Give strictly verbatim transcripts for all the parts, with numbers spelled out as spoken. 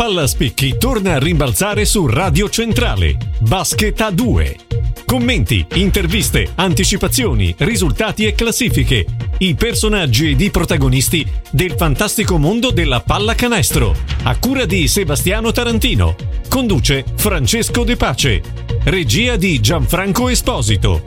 palla a spicchi torna a rimbalzare su Radio Centrale. Basket a due. Commenti, interviste, anticipazioni, risultati e classifiche. I personaggi ed i protagonisti del fantastico mondo della pallacanestro. A cura di Sebastiano Tarantino. Conduce Francesco De Pace. Regia di Gianfranco Esposito.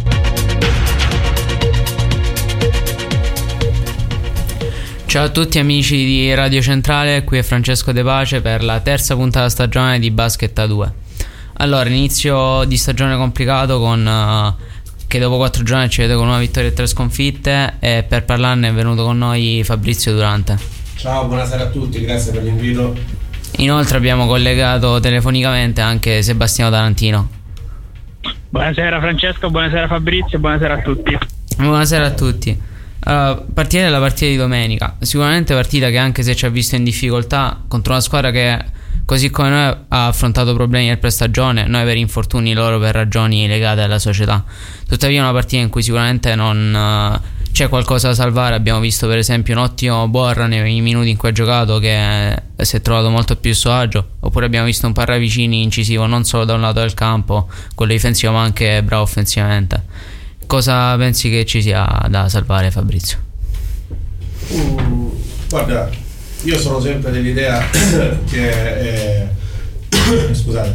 Ciao a tutti amici di Radio Centrale, qui è Francesco De Pace per la terza puntata della stagione di Basket a due. Allora, inizio di stagione complicato con uh, che dopo quattro giornate ci vede con una vittoria e tre sconfitte, e per parlarne è venuto con noi Fabrizio Durante. Ciao, buonasera a tutti, grazie per l'invito. Inoltre abbiamo collegato telefonicamente anche Sebastiano Tarantino. Buonasera Francesco, buonasera Fabrizio, buonasera a tutti. Buonasera a tutti. Allora, partire dalla partita di domenica, sicuramente partita che, anche se ci ha visto in difficoltà contro una squadra che, così come noi, ha affrontato problemi nel pre-stagione, noi per infortuni, loro per ragioni legate alla società. Tuttavia una partita in cui sicuramente non uh, c'è qualcosa da salvare. Abbiamo visto per esempio un ottimo Borra nei minuti in cui ha giocato, che si è trovato molto più a suo agio, oppure abbiamo visto un Parravicini incisivo non solo da un lato del campo, quello difensivo, ma anche bravo offensivamente. Cosa pensi che ci sia da salvare, Fabrizio? Mm, guarda, io sono sempre dell'idea che eh, scusate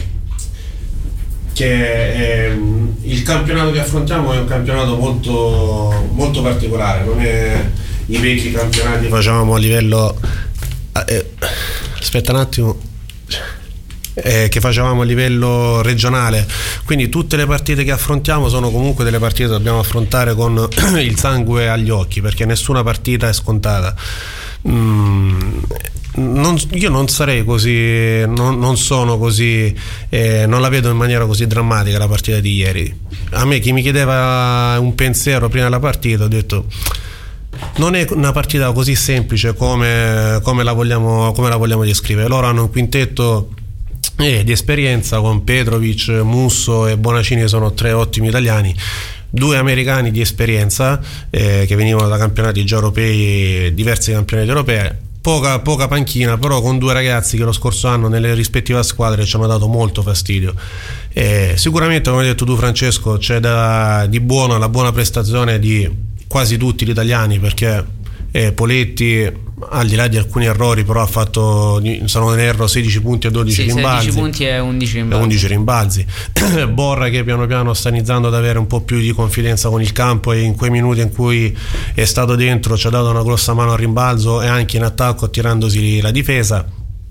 che eh, il campionato che affrontiamo è un campionato molto molto particolare, non è i vecchi campionati che facevamo a livello eh, aspetta un attimo Eh, che facevamo a livello regionale, quindi tutte le partite che affrontiamo sono comunque delle partite che dobbiamo affrontare con il sangue agli occhi, perché nessuna partita è scontata. mm, non, io non sarei così, non, non sono così, eh, non la vedo in maniera così drammatica la partita di ieri. A me, chi mi chiedeva un pensiero prima della partita, ho detto non è una partita così semplice come, come la vogliamo, come la vogliamo descrivere. Loro hanno un quintetto Eh, di esperienza con Petrovic, Musso e Bonacini, sono tre ottimi italiani, due americani di esperienza eh, che venivano da campionati già europei, diversi campionati europei, poca, poca panchina, però con due ragazzi che lo scorso anno nelle rispettive squadre ci hanno dato molto fastidio. Eh, sicuramente, come hai detto tu Francesco, c'è da, di buono la buona prestazione di quasi tutti gli italiani, perché eh, Poletti, al di là di alcuni errori, però ha fatto, sono in errore, sedici punti e dodici sì, rimbalzi, sedici punti e undici rimbalzi, undici rimbalzi. Borra che piano piano sta iniziando ad avere un po' più di confidenza con il campo, e in quei minuti in cui è stato dentro ci ha dato una grossa mano al rimbalzo e anche in attacco tirandosi la difesa.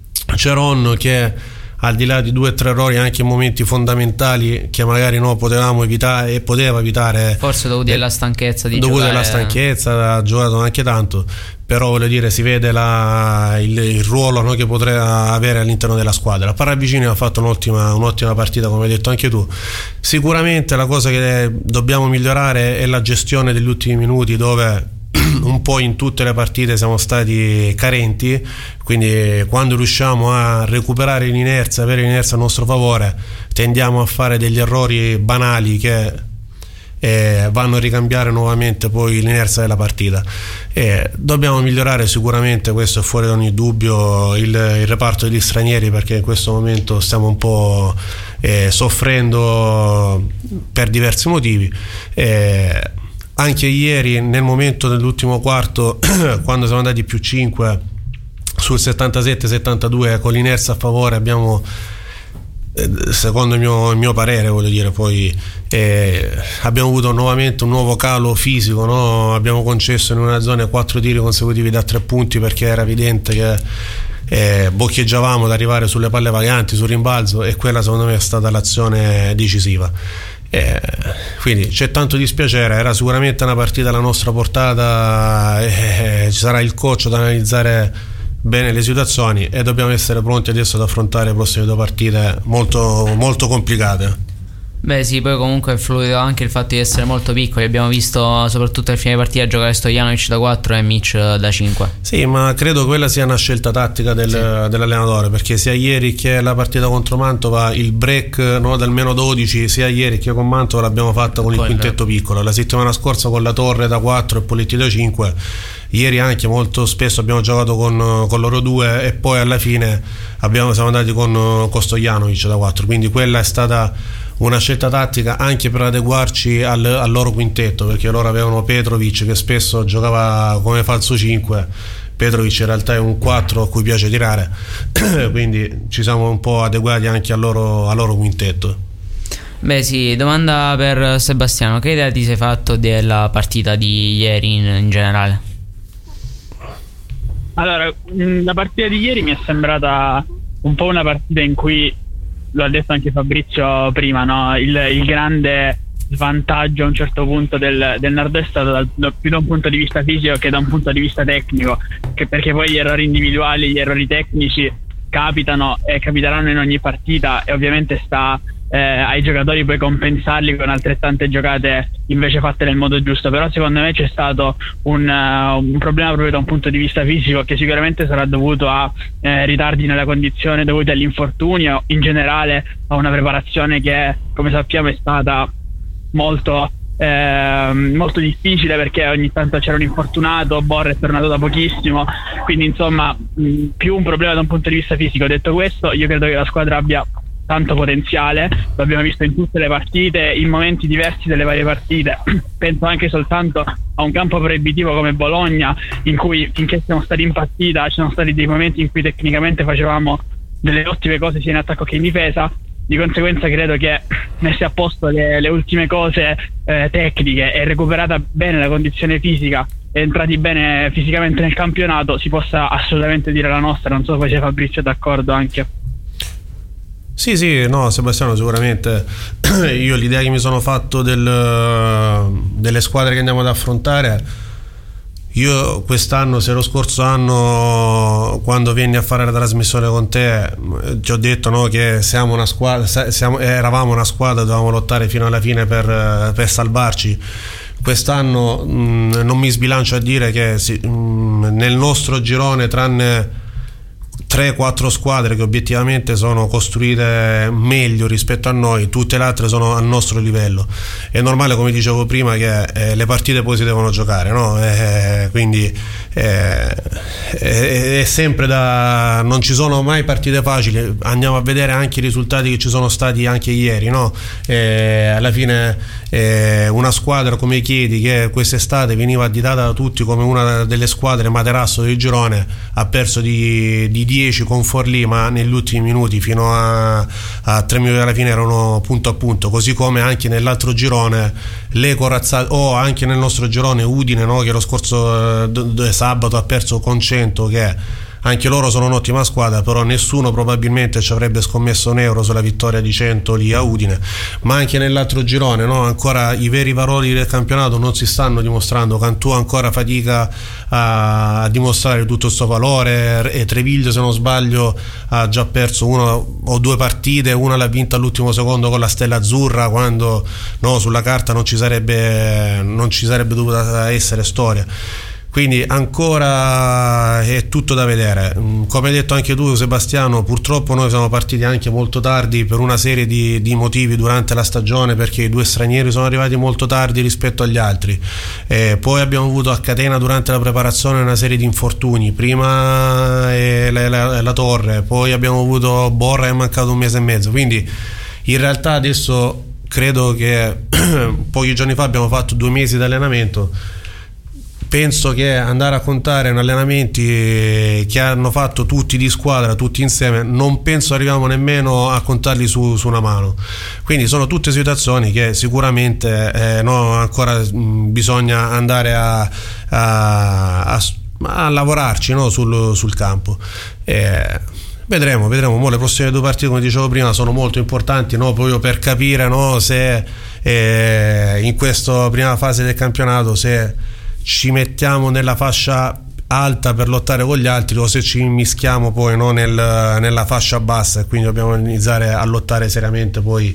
Ceron che, al di là di due o tre errori anche in momenti fondamentali che magari no potevamo evitare e poteva evitare, forse dovuti alla stanchezza di dovuti giocare, alla stanchezza, ha giocato anche tanto, però voglio dire, si vede la, il, il ruolo, no, che potrà avere all'interno della squadra. Parravicini ha fatto un'ottima, un'ottima partita, come hai detto anche tu. Sicuramente la cosa che dobbiamo migliorare è la gestione degli ultimi minuti, dove un po' in tutte le partite siamo stati carenti, quindi quando riusciamo a recuperare l'inerzia, avere l'inerzia a nostro favore, tendiamo a fare degli errori banali che eh, vanno a ricambiare nuovamente poi l'inerzia della partita. Eh, dobbiamo migliorare sicuramente, questo è fuori da ogni dubbio, il, il reparto degli stranieri, perché in questo momento stiamo un po' eh, soffrendo per diversi motivi. eh, Anche ieri, nel momento dell'ultimo quarto, quando siamo andati più cinque sul settantasette settantadue, con l'inerzia a favore, abbiamo, secondo il mio, il mio parere, voglio dire, poi eh, abbiamo avuto nuovamente un nuovo calo fisico, no? Abbiamo concesso in una zona quattro tiri consecutivi da tre punti, perché era evidente che eh, boccheggiavamo ad arrivare sulle palle vaganti, sul rimbalzo, e quella secondo me è stata l'azione decisiva. Eh, quindi c'è tanto dispiacere, era sicuramente una partita alla nostra portata, eh, ci sarà il coach ad analizzare bene le situazioni e dobbiamo essere pronti adesso ad affrontare le prossime due partite molto, molto complicate. Beh sì, poi comunque è fluido anche il fatto di essere molto piccoli. Abbiamo visto soprattutto al fine partita giocare Stojanovic da quattro e Mitch da cinque. Sì, ma credo quella sia una scelta tattica del, sì. dell'allenatore, perché sia ieri che la partita contro Mantova il break, no, dal meno dodici, sia ieri che con Mantova l'abbiamo fatta con il quintetto piccolo. La settimana scorsa con la Torre da quattro e Poletti da cinque. Ieri anche molto spesso abbiamo giocato con, con loro due e poi alla fine abbiamo, siamo andati con, con Stojanovic da quattro, quindi quella è stata una scelta tattica anche per adeguarci al, al loro quintetto, perché loro avevano Petrovic che spesso giocava come falso cinque. Petrovic in realtà è un quattro a cui piace tirare quindi ci siamo un po' adeguati anche al loro, al loro quintetto. Beh sì, domanda per Sebastiano: che idea ti sei fatto della partita di ieri in, in generale? Allora, la partita di ieri mi è sembrata un po' una partita in cui, lo ha detto anche Fabrizio prima, no? il, il grande svantaggio a un certo punto del, del Nord-Est è stato dal, da, più da un punto di vista fisico che da un punto di vista tecnico, che perché poi gli errori individuali, gli errori tecnici capitano e capiteranno in ogni partita, e ovviamente sta eh, ai giocatori poi compensarli con altrettante giocate invece fatte nel modo giusto. Però secondo me c'è stato un, uh, un problema proprio da un punto di vista fisico, che sicuramente sarà dovuto a eh, ritardi nella condizione dovuti all'infortunio, in generale a una preparazione che, come sappiamo, è stata molto eh, molto difficile, perché ogni tanto c'era un infortunato, Borre è tornato da pochissimo, quindi insomma mh, più un problema da un punto di vista fisico. Detto questo, io credo che la squadra abbia tanto potenziale, lo abbiamo visto in tutte le partite, in momenti diversi delle varie partite. Penso anche soltanto a un campo proibitivo come Bologna, in cui finché siamo stati in partita ci sono stati dei momenti in cui tecnicamente facevamo delle ottime cose sia in attacco che in difesa. Di conseguenza credo che messe a posto le, le ultime cose eh, tecniche e recuperata bene la condizione fisica e entrati bene fisicamente nel campionato, si possa assolutamente dire la nostra. Non so poi se Fabrizio è d'accordo anche. Sì, sì, no, Sebastiano, sicuramente. Io l'idea che mi sono fatto del, delle squadre che andiamo ad affrontare, io quest'anno, se lo scorso anno quando venni a fare la trasmissione con te ti ho detto, no, che siamo una squadra, siamo, eravamo una squadra, dovevamo lottare fino alla fine per, per salvarci. Quest'anno mh, non mi sbilancio a dire che sì, mh, nel nostro girone, tranne tre quattro squadre che obiettivamente sono costruite meglio rispetto a noi, tutte le altre sono al nostro livello. È normale, come dicevo prima, che eh, le partite poi si devono giocare, no? Eh, quindi eh, è, è sempre da, non ci sono mai partite facili. Andiamo a vedere anche i risultati che ci sono stati anche ieri, no? Eh, alla fine eh, una squadra come Chieti, che quest'estate veniva additata da tutti come una delle squadre materasso del girone, ha perso di, di dieci con Forlì, ma negli ultimi minuti fino a, a tre minuti alla fine erano punto a punto. Così come anche nell'altro girone le corazzate, o anche nel nostro girone Udine, no, che lo scorso eh, sabato ha perso con cento, che anche loro sono un'ottima squadra, però nessuno probabilmente ci avrebbe scommesso un euro sulla vittoria di cento lì a Udine. Ma anche nell'altro girone, no, ancora i veri valori del campionato non si stanno dimostrando. Cantù ancora fatica a, a dimostrare tutto questo valore, e Treviglio, se non sbaglio, ha già perso una o due partite, una l'ha vinta all'ultimo secondo con la Stella Azzurra, quando, no, sulla carta non ci sarebbe non ci sarebbe dovuta essere storia. Quindi ancora è tutto da vedere. Come hai detto anche tu, Sebastiano, purtroppo noi siamo partiti anche molto tardi per una serie di, di motivi durante la stagione, perché i due stranieri sono arrivati molto tardi rispetto agli altri. E poi abbiamo avuto a catena durante la preparazione una serie di infortuni, prima eh, la, la, la Torre, poi abbiamo avuto Borra, è mancato un mese e mezzo. Quindi in realtà adesso credo che pochi giorni fa abbiamo fatto due mesi di allenamento. Penso che andare a contare in allenamenti che hanno fatto tutti di squadra, tutti insieme, non penso arriviamo nemmeno a contarli su, su una mano. Quindi sono tutte situazioni che sicuramente eh, no, ancora mh, bisogna andare a, a, a, a lavorarci, no, sul, sul campo. Eh, vedremo, vedremo. Mo le prossime due partite, come dicevo prima, sono molto importanti, no, proprio per capire, no, se eh, in questa prima fase del campionato, se ci mettiamo nella fascia alta per lottare con gli altri, o se ci mischiamo poi no, nel, nella fascia bassa, e quindi dobbiamo iniziare a lottare seriamente poi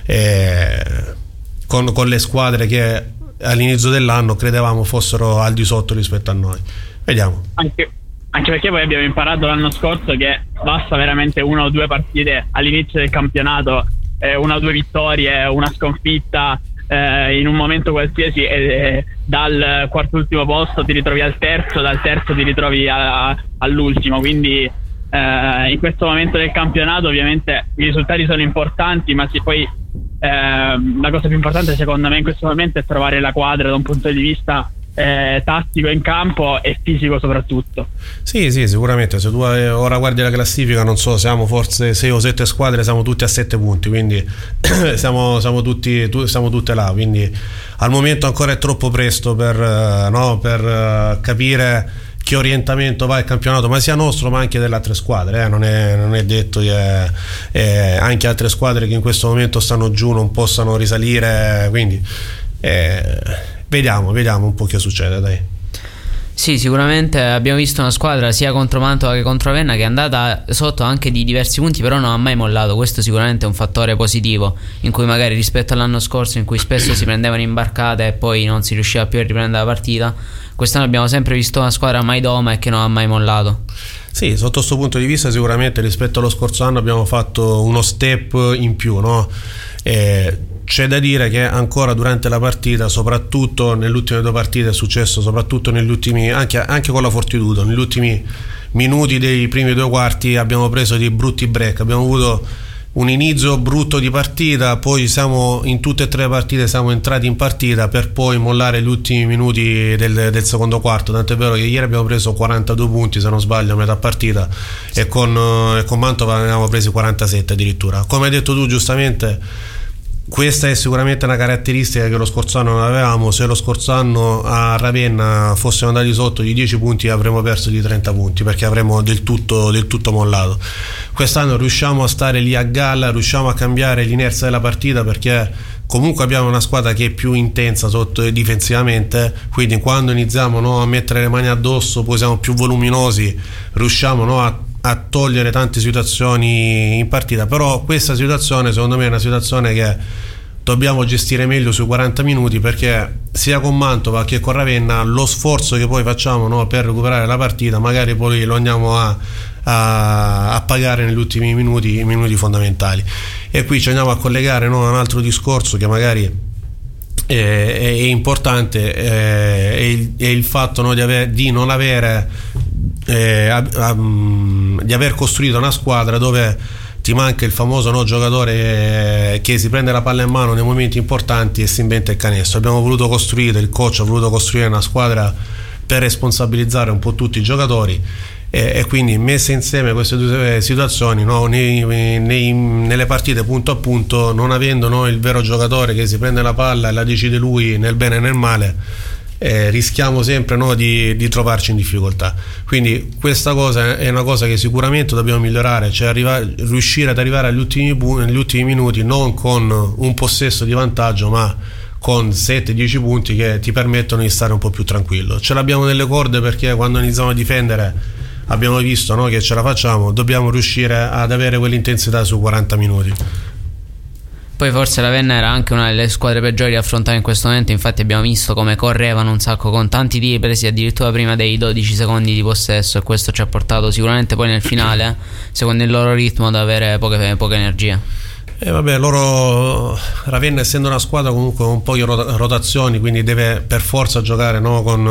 eh, con, con le squadre che all'inizio dell'anno credevamo fossero al di sotto rispetto a noi. Vediamo. Anche, anche perché poi abbiamo imparato l'anno scorso che basta veramente una o due partite all'inizio del campionato, eh, una o due vittorie, una sconfitta eh, in un momento qualsiasi, e eh, dal quarto ultimo posto ti ritrovi al terzo, dal terzo ti ritrovi a, a, all'ultimo, quindi eh, in questo momento del campionato ovviamente i risultati sono importanti, ma se poi eh, la cosa più importante secondo me in questo momento è trovare la quadra da un punto di vista Eh, tattico in campo e fisico soprattutto. Sì, sì, sicuramente. Se tu ora guardi la classifica, non so, siamo forse sei o sette squadre, siamo tutti a sette punti, quindi siamo, siamo, tutti, tu, siamo tutte là, quindi al momento ancora è troppo presto per, no, per uh, capire che orientamento va il campionato, ma sia nostro ma anche delle altre squadre, eh? non, è, non è detto che eh, anche altre squadre che in questo momento stanno giù non possano risalire, quindi eh, Vediamo, vediamo un po' che succede, dai. Sì, sicuramente abbiamo visto una squadra sia contro Mantova che contro Ravenna che è andata sotto anche di diversi punti, però non ha mai mollato. Questo sicuramente è un fattore positivo, in cui magari rispetto all'anno scorso in cui spesso si prendevano imbarcate e poi non si riusciva più a riprendere la partita, quest'anno abbiamo sempre visto una squadra mai doma e che non ha mai mollato. Sì, sotto questo punto di vista sicuramente rispetto allo scorso anno abbiamo fatto uno step in più, no? Eh, c'è da dire che ancora durante la partita, soprattutto nelle ultime due partite, è successo soprattutto negli ultimi, anche, anche con la Fortitudo, negli ultimi minuti dei primi due quarti abbiamo preso dei brutti break, abbiamo avuto un inizio brutto di partita, poi siamo in tutte e tre le partite siamo entrati in partita per poi mollare gli ultimi minuti del, del secondo quarto, tanto è vero che ieri abbiamo preso quarantadue punti se non sbaglio a metà partita, e con, e con Mantova ne avevamo presi quarantasette addirittura. Come hai detto tu giustamente, questa è sicuramente una caratteristica che lo scorso anno non avevamo. Se lo scorso anno a Ravenna fossimo andati sotto di dieci punti avremmo perso di trenta punti, perché avremmo del tutto, del tutto mollato. Quest'anno riusciamo a stare lì a galla, riusciamo a cambiare l'inerzia della partita, perché comunque abbiamo una squadra che è più intensa sotto difensivamente, quindi quando iniziamo no, a mettere le mani addosso, poi siamo più voluminosi, riusciamo no, a a togliere tante situazioni in partita. Però questa situazione secondo me è una situazione che dobbiamo gestire meglio sui quaranta minuti, perché sia con Mantova che con Ravenna lo sforzo che poi facciamo no, per recuperare la partita magari poi lo andiamo a, a, a pagare negli ultimi minuti, i minuti fondamentali. E qui ci andiamo a collegare no, a un altro discorso che magari è, è importante, è, è, il, è il fatto no, di, aver, di non avere Eh, a, a, di aver costruito una squadra dove ti manca il famoso no, giocatore che si prende la palla in mano nei momenti importanti e si inventa il canestro. Abbiamo voluto costruire, il coach ha voluto costruire una squadra per responsabilizzare un po' tutti i giocatori, e, e quindi messe insieme queste due situazioni no, nei, nei, nelle partite punto a punto, non avendo no, il vero giocatore che si prende la palla e la decide lui nel bene e nel male, Eh, rischiamo sempre no, di, di trovarci in difficoltà. Quindi questa cosa è una cosa che sicuramente dobbiamo migliorare, cioè arrivare, riuscire ad arrivare agli ultimi, negli ultimi minuti non con un possesso di vantaggio, ma con sette dieci punti che ti permettono di stare un po' più tranquillo. Ce l'abbiamo nelle corde, perché quando iniziamo a difendere abbiamo visto no, che ce la facciamo, dobbiamo riuscire ad avere quell'intensità su quaranta minuti. Poi forse Ravenna era anche una delle squadre peggiori da affrontare in questo momento, infatti abbiamo visto come correvano un sacco con tanti tiri presi addirittura prima dei dodici secondi di possesso, e questo ci ha portato sicuramente poi nel finale, secondo il loro ritmo, ad avere poche, poche energie. E eh vabbè, loro, Ravenna essendo una squadra comunque con poche rotazioni, quindi deve per forza giocare no, con,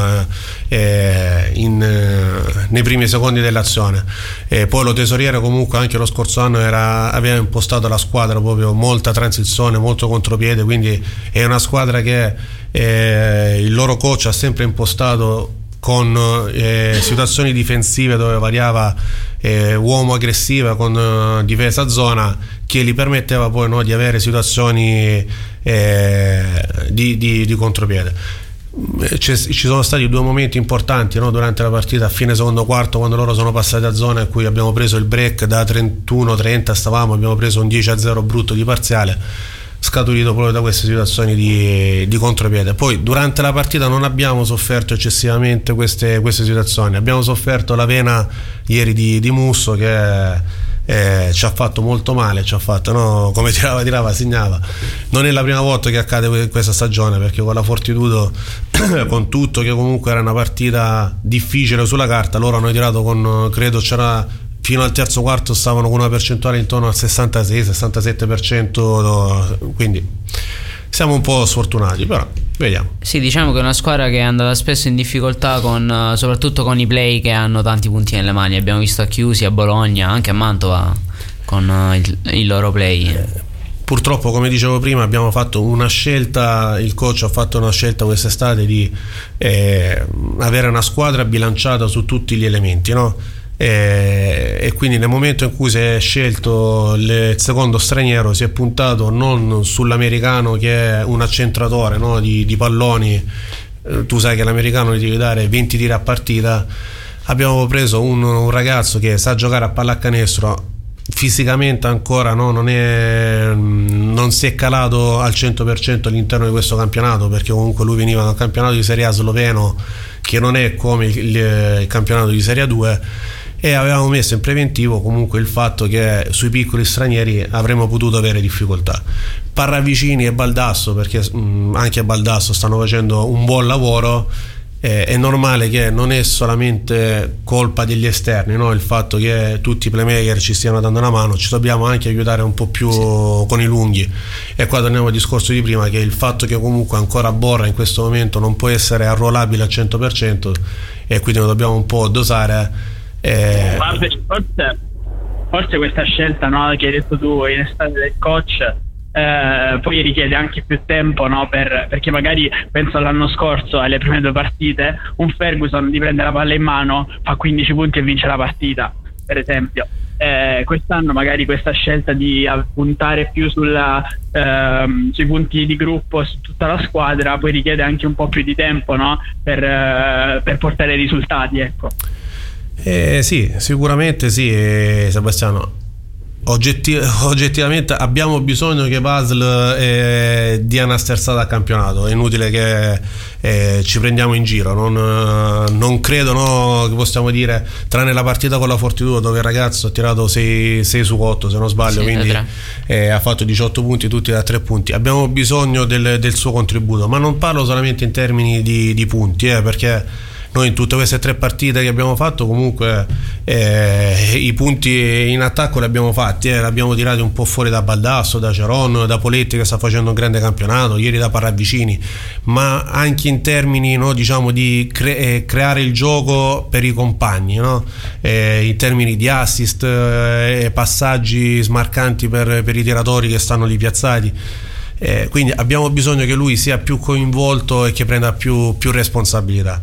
eh, in, eh, nei primi secondi dell'azione. E poi lo tesoriere comunque anche lo scorso anno era, aveva impostato la squadra proprio molta transizione, molto contropiede, quindi è una squadra che eh, il loro coach ha sempre impostato con eh, situazioni difensive dove variava eh, uomo aggressiva con eh, difesa zona, che gli permetteva poi no, di avere situazioni eh, di, di, di contropiede. C'è, ci sono stati due momenti importanti no, durante la partita, a fine secondo quarto, quando loro sono passati a zona, in cui abbiamo preso il break da trentuno trenta, stavamo abbiamo preso un dieci a zero brutto di parziale, scaturito proprio da queste situazioni di, di contropiede. Poi durante la partita non abbiamo sofferto eccessivamente queste, queste situazioni, abbiamo sofferto la vena ieri di, di Musso che eh, ci ha fatto molto male, ci ha fatto, no? Come tirava tirava segnava. Non è la prima volta che accade questa stagione, perché con la Fortitudo con tutto che comunque era una partita difficile sulla carta, loro hanno tirato con, credo c'era fino al terzo quarto stavano con una percentuale intorno al sessantasei sessantasette per cento, quindi siamo un po' sfortunati, però vediamo. Sì, diciamo che è una squadra che è andata spesso in difficoltà con, soprattutto con i play che hanno tanti punti nelle mani. Abbiamo visto a Chiusi, a Bologna, anche a Mantova con il, il loro play. Eh, purtroppo, come dicevo prima, abbiamo fatto una scelta, il coach ha fatto una scelta quest'estate di eh, avere una squadra bilanciata su tutti gli elementi, no? E, e quindi nel momento in cui si è scelto il secondo straniero si è puntato non sull'americano che è un accentratore, no, di, di palloni. Eh, tu sai che l'americano gli devi dare venti tiri a partita. Abbiamo preso un, un ragazzo che sa giocare a pallacanestro, fisicamente ancora no, non, è, non si è calato al cento per cento all'interno di questo campionato, perché comunque lui veniva da un campionato di Serie A sloveno che non è come il, il campionato di Serie A due, e avevamo messo in preventivo comunque il fatto che sui piccoli stranieri avremmo potuto avere difficoltà. Parravicini e Baldasso, perché mh, anche a Baldasso stanno facendo un buon lavoro. Eh, è normale che non è solamente colpa degli esterni, no? Il fatto che tutti i playmaker ci stiano dando una mano, ci dobbiamo anche aiutare un po' più, sì, con i lunghi. E qua torniamo al discorso di prima, che il fatto che comunque ancora Borra in questo momento non può essere arruolabile al cento per cento, e quindi lo dobbiamo un po' dosare. Eh... Forse, forse questa scelta, no, che hai detto tu in estate del coach, eh, poi richiede anche più tempo, no, per, perché magari penso all'anno scorso, alle prime due partite, un Ferguson di prende la palla in mano, fa quindici punti e vince la partita, per esempio. Eh, quest'anno magari questa scelta di puntare più sulla, ehm, sui punti di gruppo su tutta la squadra poi richiede anche un po' più di tempo, no, per, eh, per portare risultati, ecco. Eh, sì, sicuramente sì, eh, Sebastiano. Oggetti- oggettivamente abbiamo bisogno che Basel eh, dia una sterzata al campionato. È inutile che eh, ci prendiamo in giro. Non, non credo, no, che possiamo dire, tranne la partita con la Fortitudo dove il ragazzo ha tirato sei su otto se non sbaglio, sì, quindi eh, ha fatto diciotto punti tutti da tre punti. Abbiamo bisogno del, del suo contributo, ma non parlo solamente in termini di, di punti, eh, perché noi in tutte queste tre partite che abbiamo fatto comunque eh, i punti in attacco li abbiamo fatti, eh, li abbiamo tirati un po' fuori da Baldasso, da Ceron, da Poletti che sta facendo un grande campionato, ieri da Parravicini, ma anche in termini, no, diciamo di cre- eh, creare il gioco per i compagni, no? eh, in termini di assist, eh, passaggi smarcanti per, per i tiratori che stanno lì piazzati. Eh, quindi abbiamo bisogno che lui sia più coinvolto e che prenda più, più responsabilità.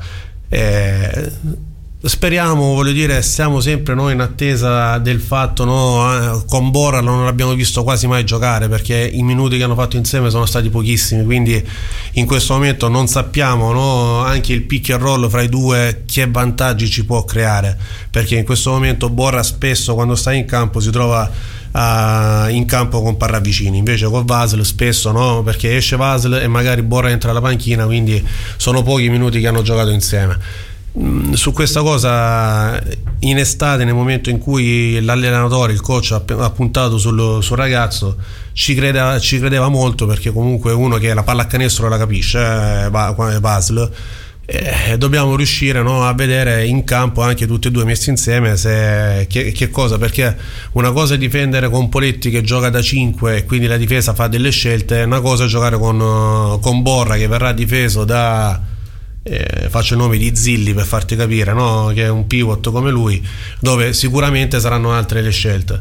Eh, speriamo, voglio dire, siamo sempre noi in attesa del fatto, no, eh, con Borra non l'abbiamo visto quasi mai giocare perché i minuti che hanno fatto insieme sono stati pochissimi, quindi in questo momento non sappiamo, no, anche il pick and roll fra i due che vantaggi ci può creare, perché in questo momento Borra spesso quando sta in campo si trova Uh, in campo con Parravicini, invece con Vasel spesso no, perché esce Vasel e magari Borra entra alla panchina, quindi sono pochi i minuti che hanno giocato insieme. Mm, su questa cosa in estate, nel momento in cui l'allenatore, il coach ha, ha puntato sul, sul ragazzo, ci credeva, ci credeva molto, perché comunque uno che la pallacanestro la capisce, eh, Vasel. Eh, dobbiamo riuscire, no, a vedere in campo anche tutti e due messi insieme se, che, che cosa, perché una cosa è difendere con Poletti che gioca da cinque e quindi la difesa fa delle scelte, una cosa è giocare con, con Borra che verrà difeso da eh, faccio il nome di Zilli per farti capire, no, che è un pivot come lui, dove sicuramente saranno altre le scelte.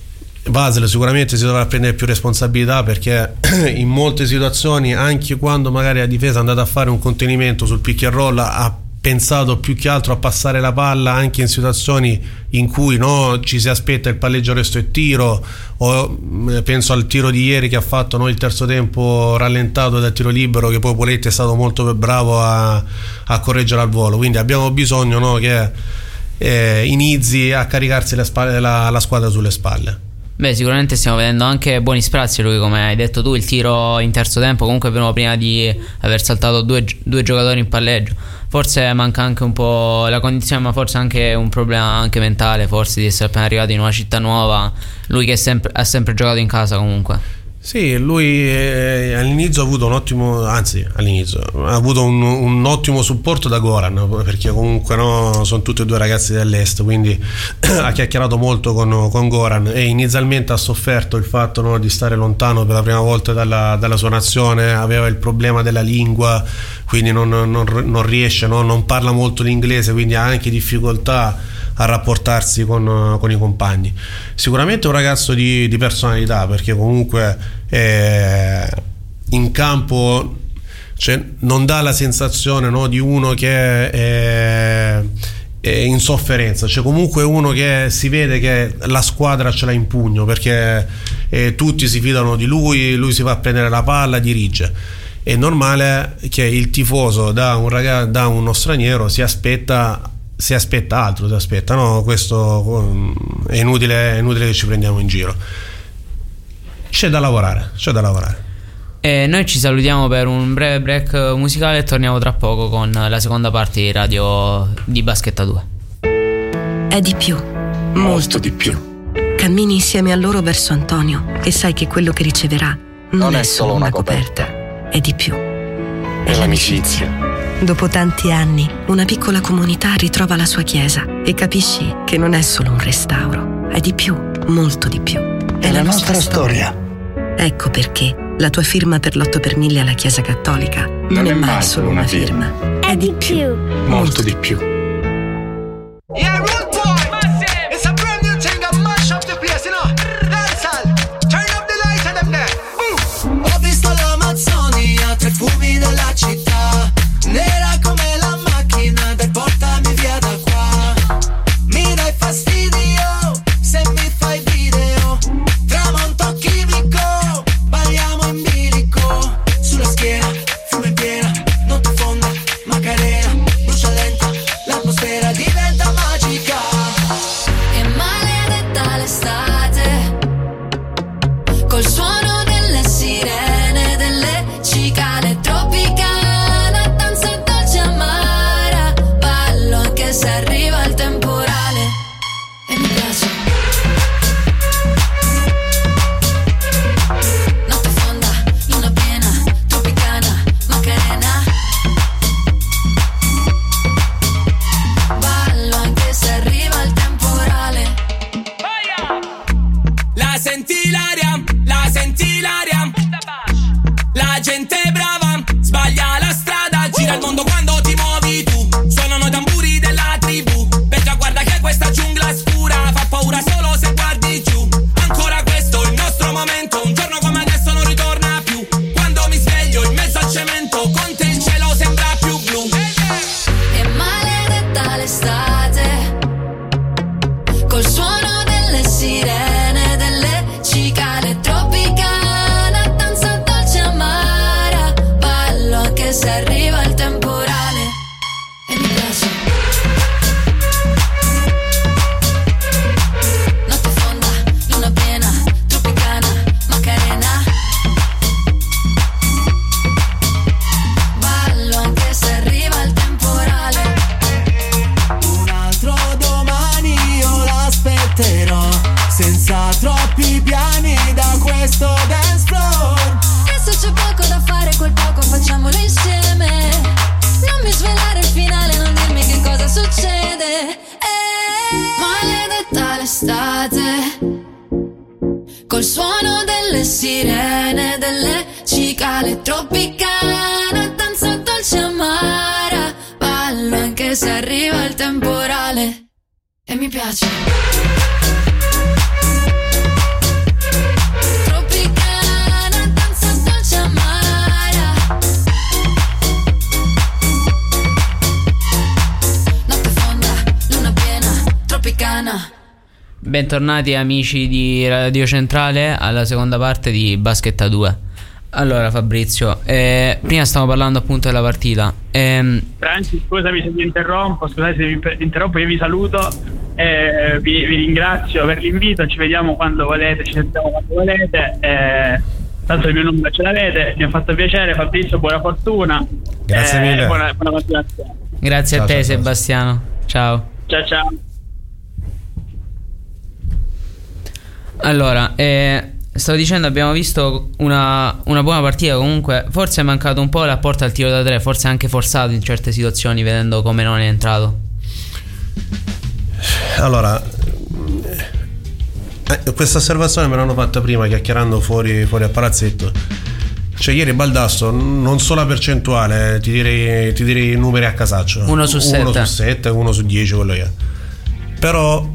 Basel sicuramente si dovrà prendere più responsabilità, perché in molte situazioni, anche quando magari la difesa è andata a fare un contenimento sul pick and roll, ha pensato più che altro a passare la palla anche in situazioni in cui, no, ci si aspetta il palleggio resto e tiro, o penso al tiro di ieri che ha fatto, no, il terzo tempo rallentato dal tiro libero, che poi Poletti è stato molto bravo a, a correggere al volo. Quindi abbiamo bisogno, no, che eh, inizi a caricarsi le spalle, la, la squadra sulle spalle. Beh, sicuramente stiamo vedendo anche buoni sprazzi lui, come hai detto tu, il tiro in terzo tempo comunque venuto prima di aver saltato due, due giocatori in palleggio. Forse manca anche un po' la condizione, ma forse anche un problema anche mentale, forse di essere appena arrivato in una città nuova, lui che è sempre, ha sempre giocato in casa comunque. Sì, lui eh, all'inizio ha avuto un ottimo, anzi all'inizio ha avuto un, un ottimo supporto da Goran, perché comunque no, sono tutti e due ragazzi dell'est, quindi ha chiacchierato molto con, con Goran, e inizialmente ha sofferto il fatto, no, di stare lontano per la prima volta dalla, dalla sua nazione, aveva il problema della lingua, quindi non, non, non riesce, no, non parla molto l'inglese, quindi ha anche difficoltà a rapportarsi con, con i compagni. Sicuramente è un ragazzo di, di personalità, perché comunque eh, in campo, cioè, non dà la sensazione, no, di uno che è, è in sofferenza, cioè comunque uno che si vede che la squadra ce l'ha in pugno, perché eh, tutti si fidano di lui, lui si va a prendere la palla, dirige. È normale che il tifoso da, un ragazzo, da uno straniero si aspetta si aspetta altro, si aspetta, no, questo è inutile, è inutile che ci prendiamo in giro. C'è da lavorare, c'è da lavorare. E noi ci salutiamo per un breve break musicale e torniamo tra poco con la seconda parte di Radio di Baschetta due. È di più, molto di più. Cammini insieme a loro verso Antonio e sai che quello che riceverà non, non è solo una coperta, coperta, è di più. È l'amicizia. Dopo tanti anni, una piccola comunità ritrova la sua chiesa e capisci che non è solo un restauro, è di più, molto di più. È, è la nostra, nostra storia. storia. Ecco perché la tua firma per l'otto per mille alla Chiesa Cattolica non, non è mai, mai solo una firma, firma. È di più, molto, molto di più. Yeah, roll boy! It's a brand new thing that mash up the place, you know? Dancehall, turn up the lights and them there. Boom! Ho visto l'Amazzonia, tre fumi della città, nera come la macchina del portami via da qua. Mi dai fastidio se mi fai video, tramonto chimico, balliamo in bilico. Sulla schiena, fiume in piena, notte fonda, Macarena, brucia lenta, l'atmosfera diventa magica. E maledetta l'estate, col suono delle sirene, delle cicale tropicali, se arriva il temporale e mi piace. Notte fonda, luna piena, tropicana, Macarena. Ballo anche se arriva il temporale. La senti l'aria, la senti l'aria. La gente è brava, sbaglia la strada, gira il mondo quando ti muovi tu. Suonano i tamburi della tribù, Petra guarda che questa giungla scura fa paura solo se guardi giù. Ancora questo è il nostro momento, un giorno come adesso non ritorna più. Quando mi sveglio in mezzo al cemento, con te il cielo sembra più blu. E maledetta l'estate, col suono delle sirene, delle cicale tropicana, danza dolce amara, ballo anche se arriva il temporale e mi piace. Notte fonda, luna piena, tropicana, Macarena. Ballo anche se arriva il temporale. Un altro domani io l'aspetterò, senza troppi piani da questo dance floor. E se c'è poco da fare, quel poco facciamolo insieme. Non mi svelare il finale, non dirmi che cosa succede. Eh, maledetta l'estate, col suono delle sirene, delle cicale tropicana, danza dolce amara, ballo anche se arriva il temporale e mi piace. Tropicana, danza dolce amara, notte fonda, luna piena, tropicana. Bentornati amici di Radio Centrale alla seconda parte di Baschetta due. Allora Fabrizio, eh, prima stavamo parlando appunto della partita. ehm, Franci, scusami se vi interrompo, scusate se vi interrompo, io vi saluto Eh, vi, vi ringrazio per l'invito, ci vediamo quando volete, ci sentiamo quando volete. Eh, tanto il mio numero ce l'avete, mi ha fatto piacere. Fabrizio, buona fortuna. Grazie eh, mille. Buona, buona continuazione. Grazie Ciao, a te, ciao, Sebastiano. Ciao. Ciao ciao. Allora, eh, stavo dicendo, abbiamo visto una, una buona partita. Comunque, forse è mancato un po' l'apporto al tiro da tre, forse anche forzato in certe situazioni, vedendo come non è entrato. Allora, eh, questa osservazione me l'hanno fatta prima, chiacchierando fuori, fuori a palazzetto. Cioè, ieri Baldasso, non so la percentuale, ti direi, ti direi i numeri a casaccio. Uno su sette. Uno su sette, uno su dieci, quello che è. Però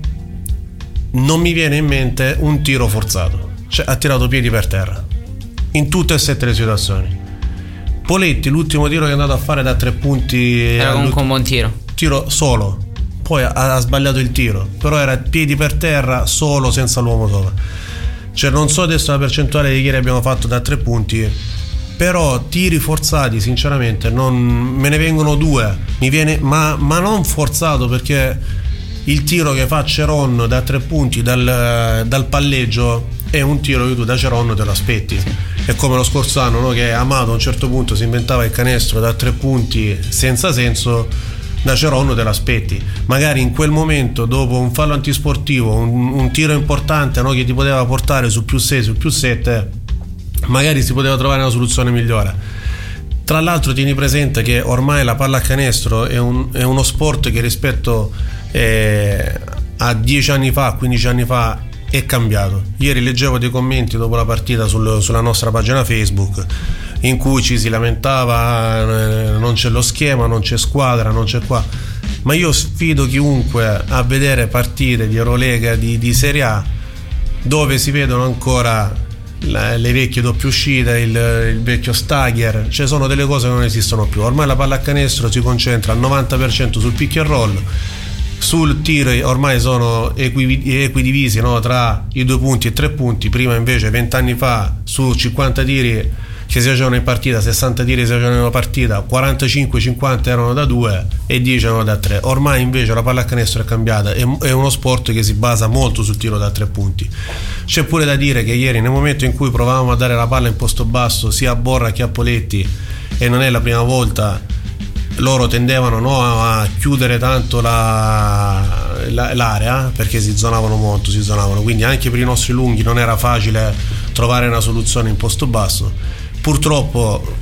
non mi viene in mente un tiro forzato. Cioè, ha tirato piedi per terra in tutte e sette le situazioni. Poletti, l'ultimo tiro che è andato a fare da tre punti, Era comunque un buon tiro. Tiro solo. Poi ha, ha sbagliato il tiro, però era piedi per terra, solo, senza l'uomo sopra. Cioè, non so adesso la percentuale di ieri abbiamo fatto da tre punti, però tiri forzati sinceramente non me ne vengono due. Mi viene, ma, ma non forzato, perché il tiro che fa Ceron da tre punti dal, dal palleggio è un tiro che tu da Ceron te lo aspetti. Sì. È come lo scorso anno, no? Che Amato a un certo punto si inventava il canestro da tre punti senza senso. Da Ceron te l'aspetti, magari in quel momento, dopo un fallo antisportivo, un, un tiro importante, no, che ti poteva portare su più sei, su più sette, magari si poteva trovare una soluzione migliore. Tra l'altro tieni presente che ormai la pallacanestro è, un, è uno sport che rispetto eh, a dieci anni fa, quindici anni fa è cambiato. Ieri leggevo dei commenti dopo la partita sul, sulla nostra pagina Facebook, in cui ci si lamentava, eh, non c'è lo schema, non c'è squadra, non c'è qua. Ma io sfido chiunque a vedere partite di Eurolega, di, di Serie A, dove si vedono ancora la, le vecchie doppie uscite, il, il vecchio stagger. Cioè, sono delle cose che non esistono più. Ormai la pallacanestro si concentra al novanta per cento sul pick and roll. Sul tiro ormai sono equi, equidivisi, no? Tra i due punti e tre punti. Prima invece, vent'anni fa, su cinquanta tiri che si facevano in partita, sessanta tiri si facevano in una partita, quarantacinque cinquanta erano da due e dieci erano da tre. Ormai invece la pallacanestro è cambiata, è, è uno sport che si basa molto sul tiro da tre punti. C'è pure da dire che ieri, nel momento in cui provavamo a dare la palla in posto basso sia a Borra che a Poletti, e non è la prima volta, loro tendevano, no, a chiudere tanto la, la, l'area, perché si zonavano molto, si zonavano, quindi anche per i nostri lunghi non era facile trovare una soluzione in posto basso. Purtroppo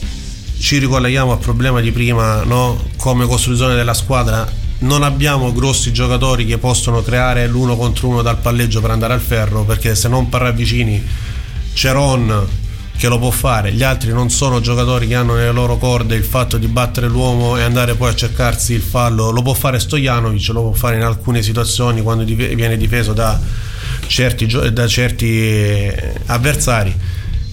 ci ricolleghiamo al problema di prima, no? Come costruzione della squadra non abbiamo grossi giocatori che possono creare l'uno contro uno dal palleggio per andare al ferro, perché se non Parravicini, Ceron che lo può fare, gli altri non sono giocatori che hanno nelle loro corde il fatto di battere l'uomo e andare poi a cercarsi il fallo. Lo può fare Stojanovic, lo può fare in alcune situazioni quando viene difeso da certi, da certi avversari.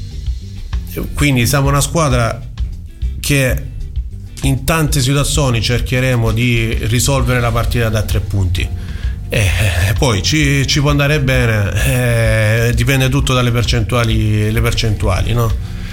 Quindi siamo una squadra che in tante situazioni cercheremo di risolvere la partita da tre punti, e poi ci, ci può andare bene, eh, dipende tutto dalle percentuali, le percentuali, no?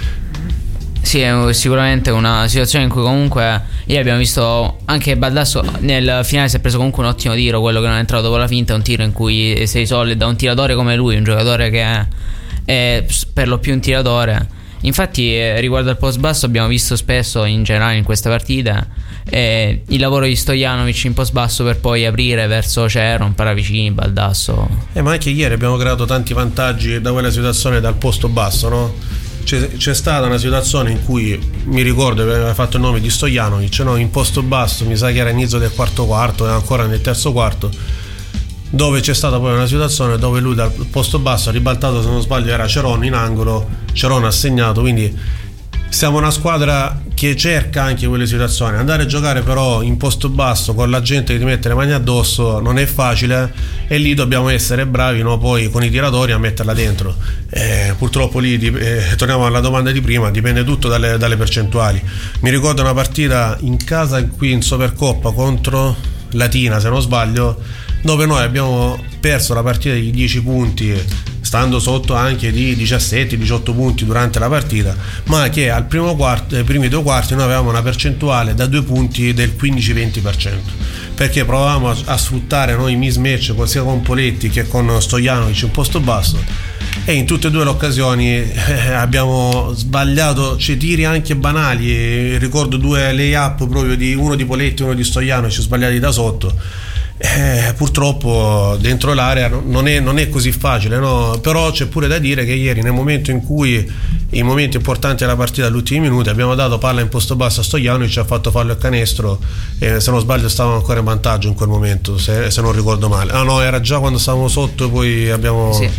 Sì, è sicuramente una situazione in cui comunque ieri abbiamo visto anche Baldasso nel finale si è preso comunque un ottimo tiro, quello che non è entrato dopo la finta, è un tiro in cui sei solid da un tiratore come lui, un giocatore che è, è per lo più un tiratore. Infatti, eh, riguardo al post basso, abbiamo visto spesso in generale in queste partite eh, il lavoro di Stojanovic in post basso per poi aprire verso Ceron, Parravicini, Baldasso. Eh, ma anche ieri abbiamo creato tanti vantaggi da quella situazione dal posto basso, no? C'è, c'è stata una situazione in cui mi ricordo che aveva fatto il nome di Stojanovic, no? In posto basso, mi sa che era inizio del quarto quarto e ancora nel terzo quarto, dove c'è stata poi una situazione dove lui dal posto basso ha ribaltato, se non sbaglio era Ceron in angolo, Ceron ha segnato. Quindi siamo una squadra che cerca anche quelle situazioni. Andare a giocare però in posto basso con la gente che ti mette le mani addosso non è facile, e lì dobbiamo essere bravi, no, poi con i tiratori a metterla dentro. Eh, purtroppo lì eh, torniamo alla domanda di prima, dipende tutto dalle, dalle percentuali. Mi ricordo una partita in casa qui in Supercoppa contro Latina, se non sbaglio, dove noi abbiamo perso la partita di dieci punti stando sotto anche di diciassette diciotto punti durante la partita, ma che al primo quarto, ai primi due quarti noi avevamo una percentuale da due punti del quindici venti per cento, perché provavamo a, a sfruttare noi i mismatch sia con Poletti che con Stojanovic in posto basso, e in tutte e due le occasioni eh, abbiamo sbagliato, cioè, tiri anche banali. Ricordo due lay-up proprio di uno di Poletti e uno di Stojanovic sbagliati da sotto. Eh, purtroppo dentro l'area non è, non è così facile, no? Però c'è pure da dire che ieri, nel momento in cui, in momenti importanti della partita, agli ultimi minuti, abbiamo dato palla in posto basso a Stojanovic, ha fatto fallo e canestro, e se non sbaglio stavamo ancora in vantaggio in quel momento, se, se non ricordo male. Ah no, era già quando stavamo sotto, poi abbiamo... Sì.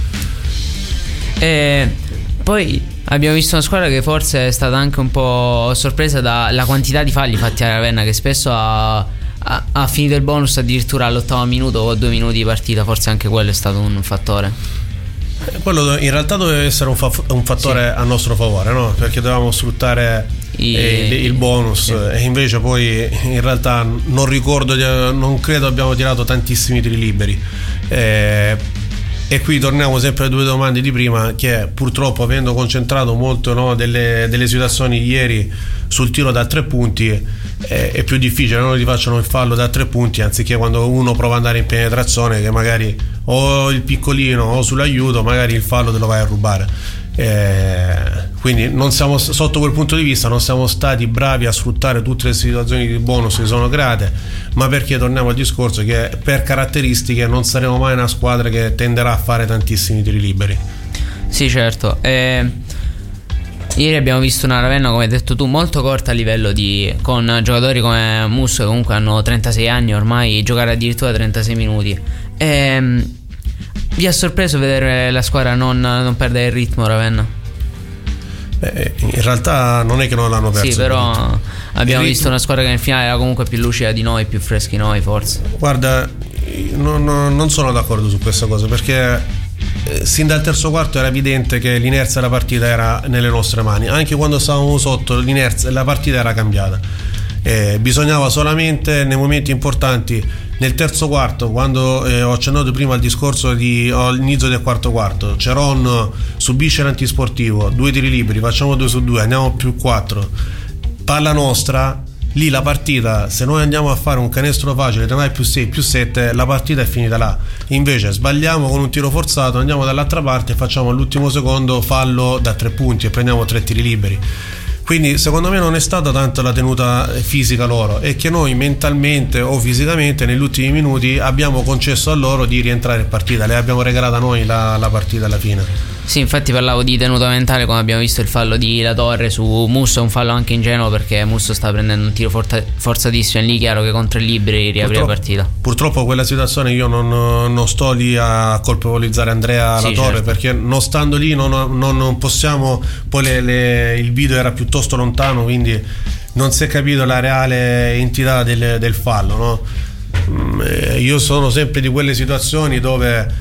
E poi abbiamo visto una squadra che forse è stata anche un po' sorpresa dalla quantità di falli fatti a Ravenna, che spesso ha... ha finito il bonus addirittura all'ottavo minuto o a due minuti di partita. Forse anche quello è stato un fattore. Quello in realtà doveva essere un, fa- un fattore sì. a nostro favore, no? Perché dovevamo sfruttare I... il, il bonus, sì. E invece poi in realtà non ricordo, non credo abbiamo tirato tantissimi tiri liberi, eh, e qui torniamo sempre alle due domande di prima, che purtroppo, avendo concentrato molto, no, delle, delle situazioni ieri sul tiro da tre punti, eh, è più difficile, non ti facciano il fallo da tre punti anziché quando uno prova ad andare in penetrazione, che magari o il piccolino o sull'aiuto magari il fallo te lo vai a rubare. Eh, quindi non siamo, sotto quel punto di vista non siamo stati bravi a sfruttare tutte le situazioni di bonus che sono create, ma perché torniamo al discorso che per caratteristiche non saremo mai una squadra che tenderà a fare tantissimi tiri liberi. Sì, certo. eh, Ieri abbiamo visto una Ravenna, come hai detto tu, molto corta a livello di, con giocatori come Musso, che comunque hanno trentasei anni ormai, giocare addirittura trentasei minuti. eh, Vi ha sorpreso vedere la squadra non, non perdere il ritmo, Ravenna? Beh, in realtà non è che non l'hanno perso. Sì, però abbiamo visto una squadra che nel finale era comunque più lucida di noi, più freschi di noi, forse. Guarda, non, non sono d'accordo su questa cosa, perché eh, sin dal terzo quarto era evidente che l'inerzia della partita era nelle nostre mani. Anche quando stavamo sotto, l'inerzia, la partita era cambiata. Eh, bisognava solamente nei momenti importanti. Nel terzo quarto, quando eh, ho accennato prima al discorso di oh, all'inizio del quarto quarto, Ceron subisce l'antisportivo, due tiri liberi, facciamo due su due, andiamo più quattro, palla nostra, lì la partita, se noi andiamo a fare un canestro facile, tre più sei più sette, la partita è finita là. Invece sbagliamo con un tiro forzato, andiamo dall'altra parte e facciamo all'ultimo secondo fallo da tre punti e prendiamo tre tiri liberi. Quindi secondo me non è stata tanto la tenuta fisica loro, è che noi mentalmente o fisicamente negli ultimi minuti abbiamo concesso a loro di rientrare in partita, le abbiamo regalata noi la, la partita alla fine. Sì, infatti parlavo di tenuta mentale, come abbiamo visto il fallo di La Torre su Musso, è un fallo anche ingenuo perché Musso sta prendendo un tiro forza, forzatissimo, è lì chiaro che contro il Libri riapre la partita. Purtroppo quella situazione io non, non sto lì a colpevolizzare Andrea sì, La Torre, certo. Perché non stando lì non, non, non possiamo, poi le, le, il video era piuttosto lontano, quindi non si è capito la reale entità del, del fallo, no? Io sono sempre di quelle situazioni dove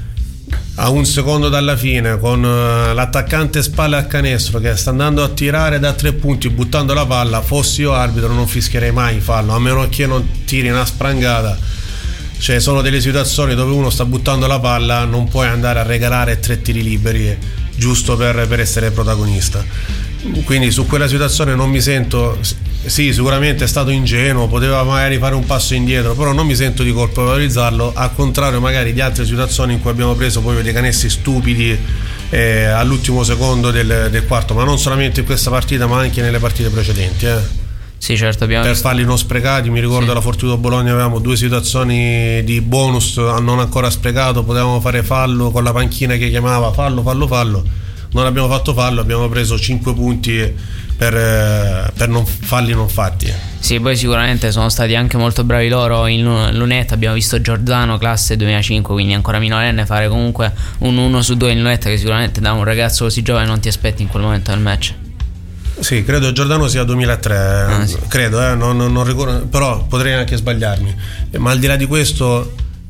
a un secondo dalla fine, con l'attaccante spalle al canestro che sta andando a tirare da tre punti buttando la palla, fossi io arbitro non fischierei mai fallo, a meno che non tiri una sprangata. Cioè sono delle situazioni dove uno sta buttando la palla, non puoi andare a regalare tre tiri liberi giusto per, per essere protagonista. Quindi su quella situazione non mi sento, sì, sicuramente è stato ingenuo, poteva magari fare un passo indietro, però non mi sento di colpevolizzarlo, al contrario magari di altre situazioni in cui abbiamo preso poi dei canestri stupidi eh, all'ultimo secondo del, del quarto, ma non solamente in questa partita ma anche nelle partite precedenti, eh. Sì, certo, abbiamo per visto. falli non sprecati, mi ricordo sì. La Fortitudo Bologna avevamo due situazioni di bonus non ancora sprecato, potevamo fare fallo con la panchina che chiamava fallo, fallo, fallo, non abbiamo fatto fallo, abbiamo preso cinque punti per, per non, falli non fatti. Sì, poi sicuramente sono stati anche molto bravi loro in lunetta, abbiamo visto Giordano classe duemilacinque, quindi ancora minorenne, fare comunque un uno su due in lunetta, che sicuramente da un ragazzo così giovane non ti aspetti in quel momento del match. Sì, credo Giordano sia duemilatré, ah, sì. credo, eh, non, non ricordo, però potrei anche sbagliarmi. Ma al di là di questo,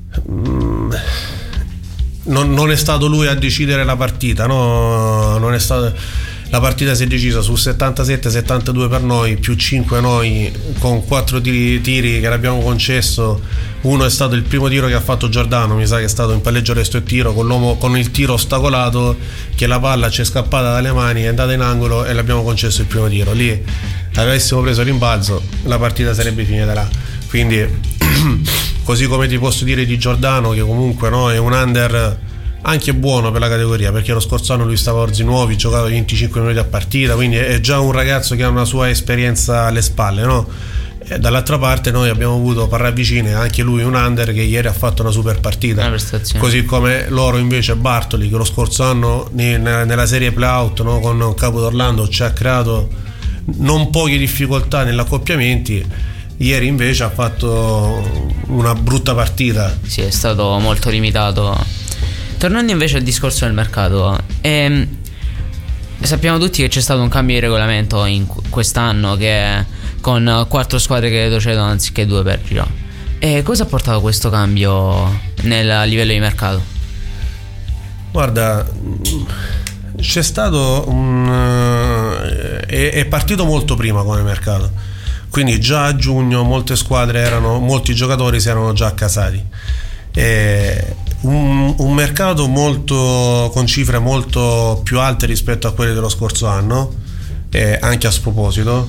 mh, non, non è stato lui a decidere la partita, no? Non è stato. la partita si è decisa su settantasette settantadue per noi, più cinque noi, con quattro tiri, tiri che l'abbiamo concesso. Uno è stato il primo tiro che ha fatto Giordano, mi sa che è stato in palleggio resto e tiro, con l'uomo con il tiro ostacolato, che la palla ci è scappata dalle mani, è andata in angolo e l'abbiamo concesso il primo tiro. Lì avessimo preso il rimbalzo, la partita sarebbe finita là. Quindi così come ti posso dire di Giordano, che comunque, no, è un under anche buono per la categoria, perché lo scorso anno lui stava a Orzi Nuovi, giocava venticinque minuti a partita, quindi è già un ragazzo che ha una sua esperienza alle spalle, no? E dall'altra parte noi abbiamo avuto Parravicini, anche lui un under che ieri ha fatto una super partita, una così come loro invece Bartoli, che lo scorso anno nella serie playout, no, con Capo d'Orlando ci ha creato non poche difficoltà negli accoppiamenti. Ieri invece ha fatto una brutta partita. Sì, è stato molto limitato. Tornando invece al discorso del mercato, ehm, sappiamo tutti che c'è stato un cambio di regolamento in quest'anno, che con quattro squadre che retrocedono anziché due per giro. E cosa ha portato questo cambio nel livello di mercato? Guarda, c'è stato un è, è partito molto prima come mercato, quindi già a giugno molte squadre erano, molti giocatori si erano già accasati. E un, un mercato molto con cifre molto più alte rispetto a quelle dello scorso anno, e anche a sproposito,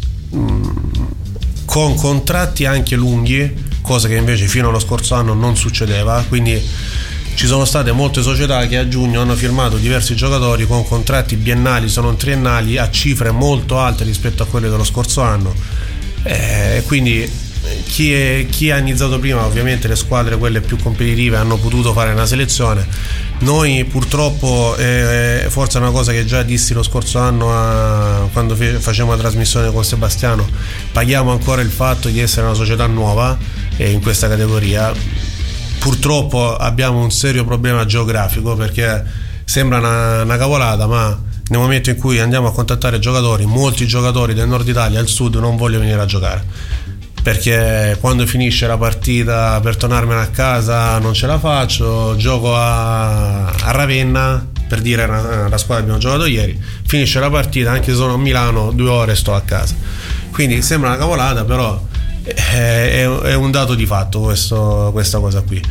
con contratti anche lunghi, cosa che invece fino allo scorso anno non succedeva. Quindi ci sono state molte società che a giugno hanno firmato diversi giocatori con contratti biennali, se non triennali, a cifre molto alte rispetto a quelle dello scorso anno. E quindi Chi, è, chi ha iniziato prima, ovviamente le squadre quelle più competitive, hanno potuto fare una selezione. Noi purtroppo, eh, forse è una cosa che già dissi lo scorso anno a, quando fe, facevamo la trasmissione con Sebastiano, paghiamo ancora il fatto di essere una società nuova eh, in questa categoria. Purtroppo abbiamo un serio problema geografico, perché sembra una, una cavolata, ma nel momento in cui andiamo a contattare giocatori, molti giocatori del nord Italia al sud non vogliono venire a giocare, perché quando finisce la partita per tornarmene a casa non ce la faccio, gioco a, a Ravenna, per dire la, la squadra abbiamo giocato ieri, finisce la partita, anche se sono a Milano, due ore sto a casa. Quindi sembra una cavolata, però è, è, è un dato di fatto questo, questa cosa qui.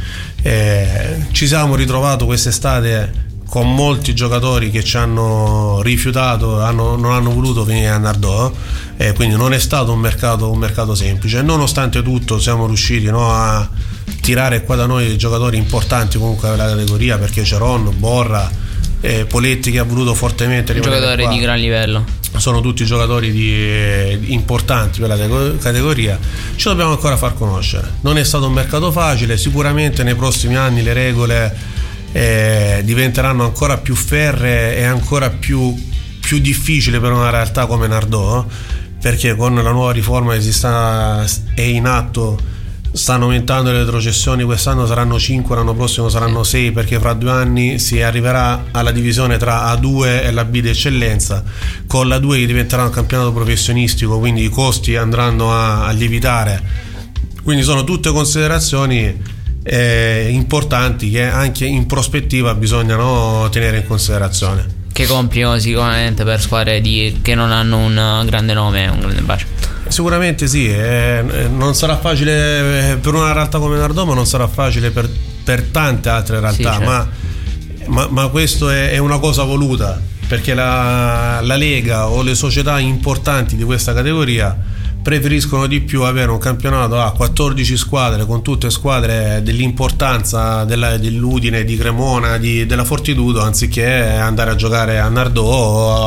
E ci siamo ritrovato quest'estate con molti giocatori che ci hanno rifiutato, hanno, non hanno voluto venire a Nardò, e quindi non è stato un mercato, un mercato semplice. Nonostante tutto siamo riusciti, no, a tirare qua da noi giocatori importanti comunque della categoria, perché Ceron, Borra, eh, Poletti, che ha voluto fortemente rimanere giocatori qua. Di gran livello, sono tutti giocatori di, eh, importanti per la categoria. Ci dobbiamo ancora far conoscere, non è stato un mercato facile. Sicuramente nei prossimi anni le regole Eh, diventeranno ancora più ferree e ancora più, più difficili per una realtà come Nardò, perché con la nuova riforma che si sta, è in atto, stanno aumentando le retrocessioni. Quest'anno saranno cinque, l'anno prossimo saranno sei, perché fra due anni si arriverà alla divisione tra A due e la B di eccellenza, con la due che diventerà un campionato professionistico, quindi i costi andranno a, a lievitare. Quindi sono tutte considerazioni Eh, importanti che anche in prospettiva bisogna, no, tenere in considerazione, che compiono sicuramente per squadre di, che non hanno un grande nome, un grande budget. Sicuramente sì, eh, non sarà facile per una realtà come Nardò, ma non sarà facile per, per tante altre realtà. Sì, certo. ma, ma, ma questo è, è una cosa voluta, perché la, la Lega o le società importanti di questa categoria preferiscono di più avere un campionato a quattordici squadre, con tutte squadre dell'importanza della, dell'Udine, di Cremona, di, della Fortitudo, anziché andare a giocare a Nardò o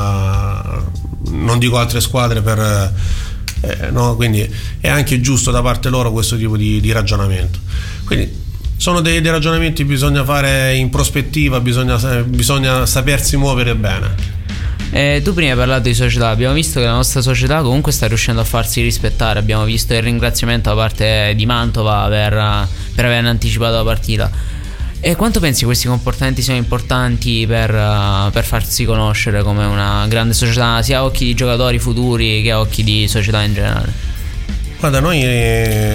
a, non dico altre squadre per, eh, no? Quindi è anche giusto da parte loro questo tipo di, di ragionamento. Quindi sono dei, dei ragionamenti che bisogna fare in prospettiva, bisogna, bisogna sapersi muovere bene. Eh, tu prima hai parlato di società, abbiamo visto che la nostra società comunque sta riuscendo a farsi rispettare. Abbiamo visto il ringraziamento da parte di Mantova per, per aver anticipato la partita. E quanto pensi che questi comportamenti siano importanti per, per farsi conoscere come una grande società, sia a occhi di giocatori futuri che a occhi di società in generale? Guarda, noi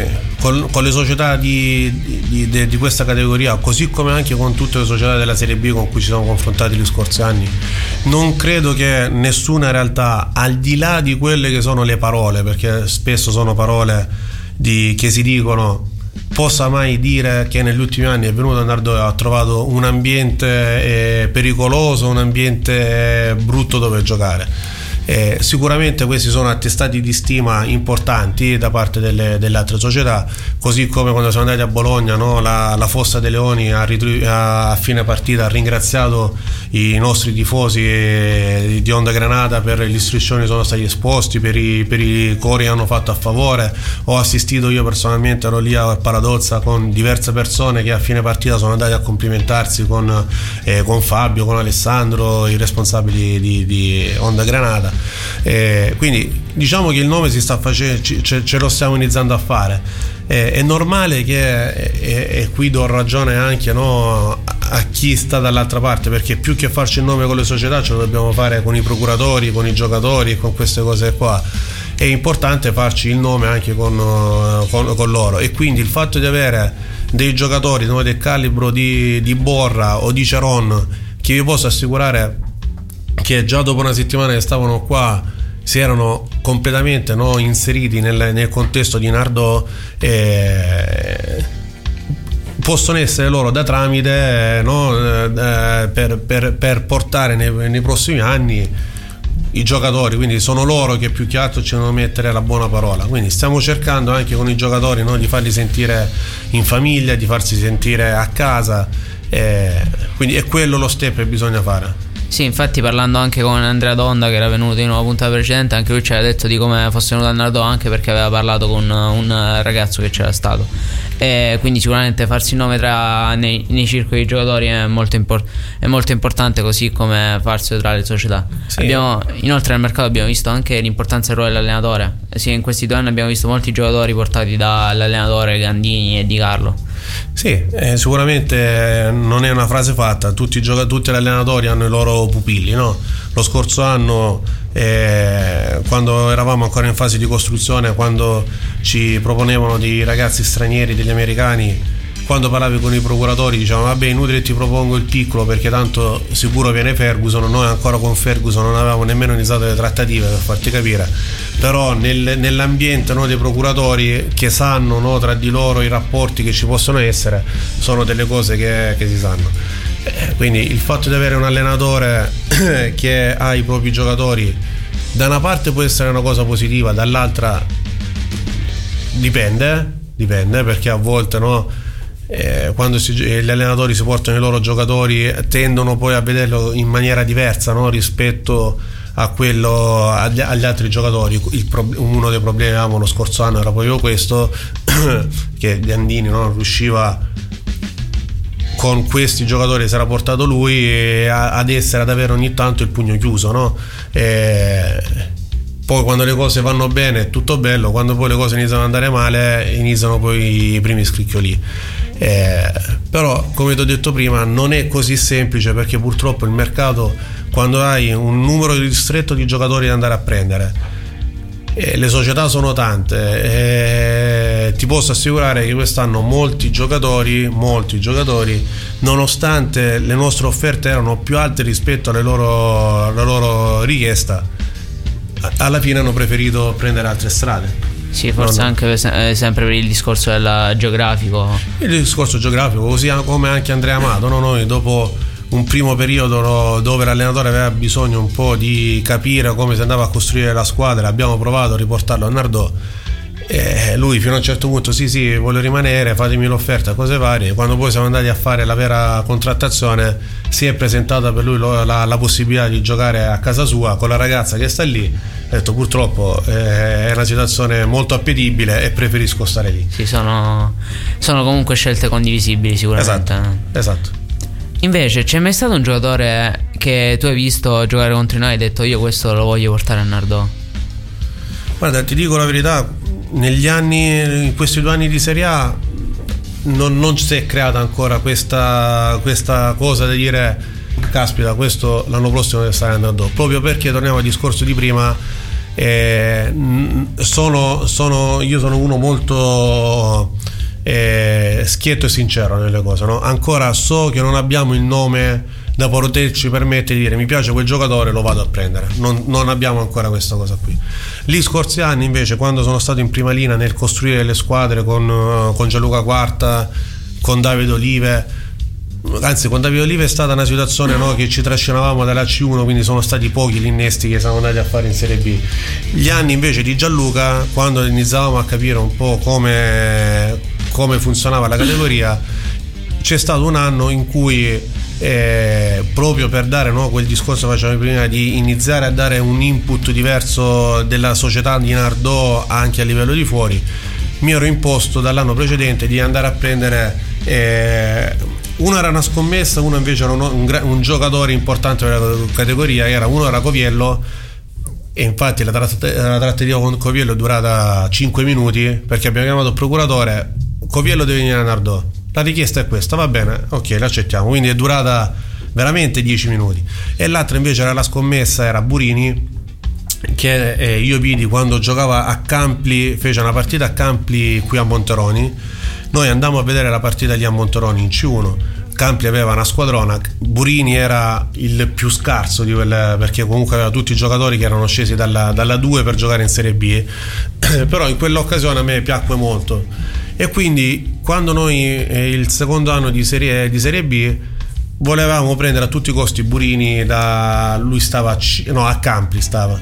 con, con le società di, di, di, di questa categoria, così come anche con tutte le società della Serie B con cui ci siamo confrontati gli scorsi anni, non credo che nessuna realtà, al di là di quelle che sono le parole, perché spesso sono parole di, che si dicono, possa mai dire che negli ultimi anni è venuto a Nardò e ha trovato un ambiente eh, pericoloso, un ambiente eh, brutto dove giocare. Eh, sicuramente questi sono attestati di stima importanti da parte delle, delle altre società, così come quando siamo andati a Bologna, no? la, la Fossa dei Leoni a, ritru- a fine partita ha ringraziato i nostri tifosi eh, di Onda Granata per gli striscioni che sono stati esposti, per i, per i cori che hanno fatto a favore. Ho assistito io personalmente, ero lì a Paradozza con diverse persone che a fine partita sono andati a complimentarsi con, eh, con Fabio, con Alessandro, i responsabili di, di Onda Granata. Eh, quindi diciamo che il nome si sta facendo, ce, ce lo stiamo iniziando a fare. Eh, è normale che, e, e qui do ragione anche, no, a chi sta dall'altra parte, perché più che farci il nome con le società ce lo dobbiamo fare con i procuratori, con i giocatori, con queste cose qua. È importante farci il nome anche con, con, con loro, e quindi il fatto di avere dei giocatori, no, del calibro di, di Borra o di Ceron, che vi posso assicurare che già dopo una settimana che stavano qua si erano completamente, no, inseriti nel, nel contesto di Nardò, eh, possono essere loro da tramite, no, eh, per, per, per portare nei, nei prossimi anni i giocatori, quindi sono loro che più che altro ci devono mettere la buona parola. Quindi stiamo cercando anche con i giocatori, no, di farli sentire in famiglia, di farsi sentire a casa, eh, quindi è quello lo step che bisogna fare. Sì, infatti parlando anche con Andrea Donda, che era venuto in una puntata precedente, anche lui ci aveva detto di come fosse venuto a Nardò, anche perché aveva parlato con un ragazzo che c'era stato, e quindi sicuramente farsi il nome tra, nei, nei circoli di giocatori è molto, impor- è molto importante, così come farselo tra le società. Sì. Abbiamo, inoltre nel mercato abbiamo visto anche l'importanza del ruolo dell'allenatore. Sì, in questi due anni abbiamo visto molti giocatori portati dall'allenatore Gandini e Di Carlo. Sì, eh, sicuramente non è una frase fatta, tutti i giocatori, tutti gli allenatori hanno i loro pupilli, no? Lo scorso anno, eh, quando eravamo ancora in fase di costruzione, quando ci proponevano dei ragazzi stranieri, degli americani, quando parlavi con i procuratori dicevano vabbè, inutile ti propongo il piccolo perché tanto sicuro viene Ferguson. Noi ancora con Ferguson non avevamo nemmeno iniziato le trattative, per farti capire, però nel, nell'ambiente, no, dei procuratori che sanno, no, tra di loro i rapporti che ci possono essere, sono delle cose che, che si sanno. Eh, quindi il fatto di avere un allenatore che ha i propri giocatori, da una parte può essere una cosa positiva, dall'altra dipende dipende perché a volte, no, Eh, quando si, gli allenatori si portano i loro giocatori tendono poi a vederlo in maniera diversa, no, rispetto a quello agli, agli altri giocatori. Il pro, uno dei problemi che avevamo lo scorso anno era proprio questo che Gandini, no, non riusciva con questi giocatori, si era portato lui a, ad essere, ad avere ogni tanto il pugno chiuso, no? E poi quando le cose vanno bene è tutto bello, quando poi le cose iniziano ad andare male iniziano poi i primi scricchioli. Eh, però come ti ho detto prima non è così semplice, perché purtroppo il mercato, quando hai un numero ristretto di giocatori da andare a prendere, eh, le società sono tante, eh, ti posso assicurare che quest'anno molti giocatori molti giocatori nonostante le nostre offerte erano più alte rispetto alle loro, alla loro richiesta, alla fine hanno preferito prendere altre strade. Sì, forse no, no. anche eh, sempre per il discorso del geografico. Il discorso geografico, così come anche Andrea Amato, no? Noi dopo un primo periodo, no, dove l'allenatore aveva bisogno un po' di capire come si andava a costruire la squadra, abbiamo provato a riportarlo a Nardò, e lui fino a un certo punto sì sì voglio rimanere, fatemi l'offerta, cose varie. Quando poi siamo andati a fare la vera contrattazione si è presentata per lui lo, la, la possibilità di giocare a casa sua con la ragazza che sta lì. Ha detto purtroppo eh, è una situazione molto appetibile e preferisco stare lì. Sì, sono, sono comunque scelte condivisibili sicuramente. Esatto, esatto. Invece c'è mai stato un giocatore che tu hai visto giocare contro noi e hai detto io questo lo voglio portare a Nardò? Guarda, ti dico la verità, negli anni, in questi due anni di Serie A non, non si è creata ancora questa, questa cosa di dire caspita, questo l'anno prossimo deve stare a Nardò, proprio perché torniamo al discorso di prima, eh, sono, sono io sono uno molto eh, schietto e sincero nelle cose, no? Ancora so che non abbiamo il nome da poterci permettere di dire mi piace quel giocatore, lo vado a prendere. Non, non abbiamo ancora questa cosa qui. Gli scorsi anni invece, quando sono stato in prima linea nel costruire le squadre con, con Gianluca Quarta, con Davide Olive, anzi con Davide Olive è stata una situazione, no, che ci trascinavamo dalla C uno, quindi sono stati pochi gli innesti che siamo andati a fare in Serie B. Gli anni invece di Gianluca, quando iniziavamo a capire un po' come, come funzionava la categoria, c'è stato un anno in cui Eh, proprio per dare, no, quel discorso che facevamo prima di iniziare a dare un input diverso della società di Nardò anche a livello di fuori, mi ero imposto dall'anno precedente di andare a prendere eh, uno era una scommessa, uno invece era un, un, un giocatore importante per la categoria, era uno era Coviello, e infatti la, tratt- la trattativa con Coviello è durata cinque minuti perché abbiamo chiamato il procuratore, Coviello deve venire a Nardò. La richiesta è questa, va bene, ok, l'accettiamo. Quindi è durata veramente dieci minuti. E l'altra invece era la scommessa, era Burini, che eh, io vidi quando giocava a Campli, fece una partita a Campli qui a Monteroni. Noi andammo a vedere la partita lì a Monteroni in C uno. Campli aveva una squadrona, Burini era il più scarso di quel, perché comunque aveva tutti i giocatori che erano scesi dalla, dalla due per giocare in Serie B. Però in quell'occasione a me piacque molto. E quindi quando noi eh, il secondo anno di serie, di serie B volevamo prendere a tutti i costi Burini, da lui stava a, C, no, a Campli stava,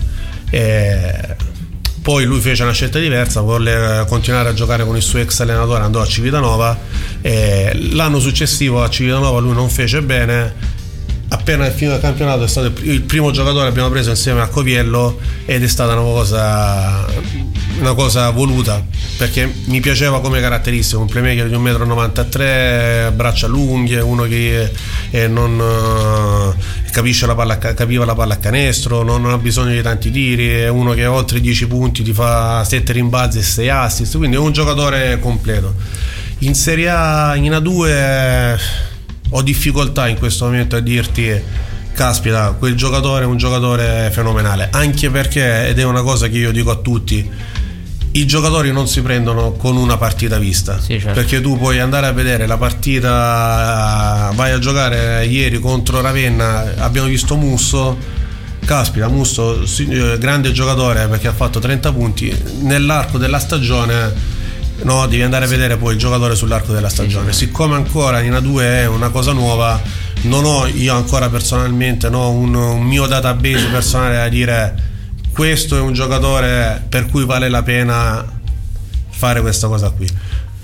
e poi lui fece una scelta diversa, volle continuare a giocare con il suo ex allenatore, andò a Civitanova, e l'anno successivo a Civitanova lui non fece bene. Appena finito il campionato è stato il primo giocatore che abbiamo preso insieme a Coviello, ed è stata una cosa una cosa voluta perché mi piaceva come caratteristica, un playmaker di un metro e novantatré, braccia lunghe, uno che eh, non eh, capisce la palla, capiva la palla a canestro, non, non ha bisogno di tanti tiri, è uno che oltre i dieci punti ti fa sette rimbalzi e sei assist, quindi è un giocatore completo. In Serie A, in A due ho difficoltà in questo momento a dirti caspita, quel giocatore è un giocatore fenomenale, anche perché, ed è una cosa che io dico a tutti, i giocatori non si prendono con una partita vista, sì, certo. Perché tu puoi andare a vedere la partita, vai a giocare ieri contro Ravenna, abbiamo visto Musso, caspita, Musso grande giocatore perché ha fatto trenta punti nell'arco della stagione. No, devi andare a vedere poi il giocatore sull'arco della stagione. Siccome ancora in A due è una cosa nuova, non ho io ancora personalmente no, un, un mio database personale da dire questo è un giocatore per cui vale la pena fare questa cosa qui.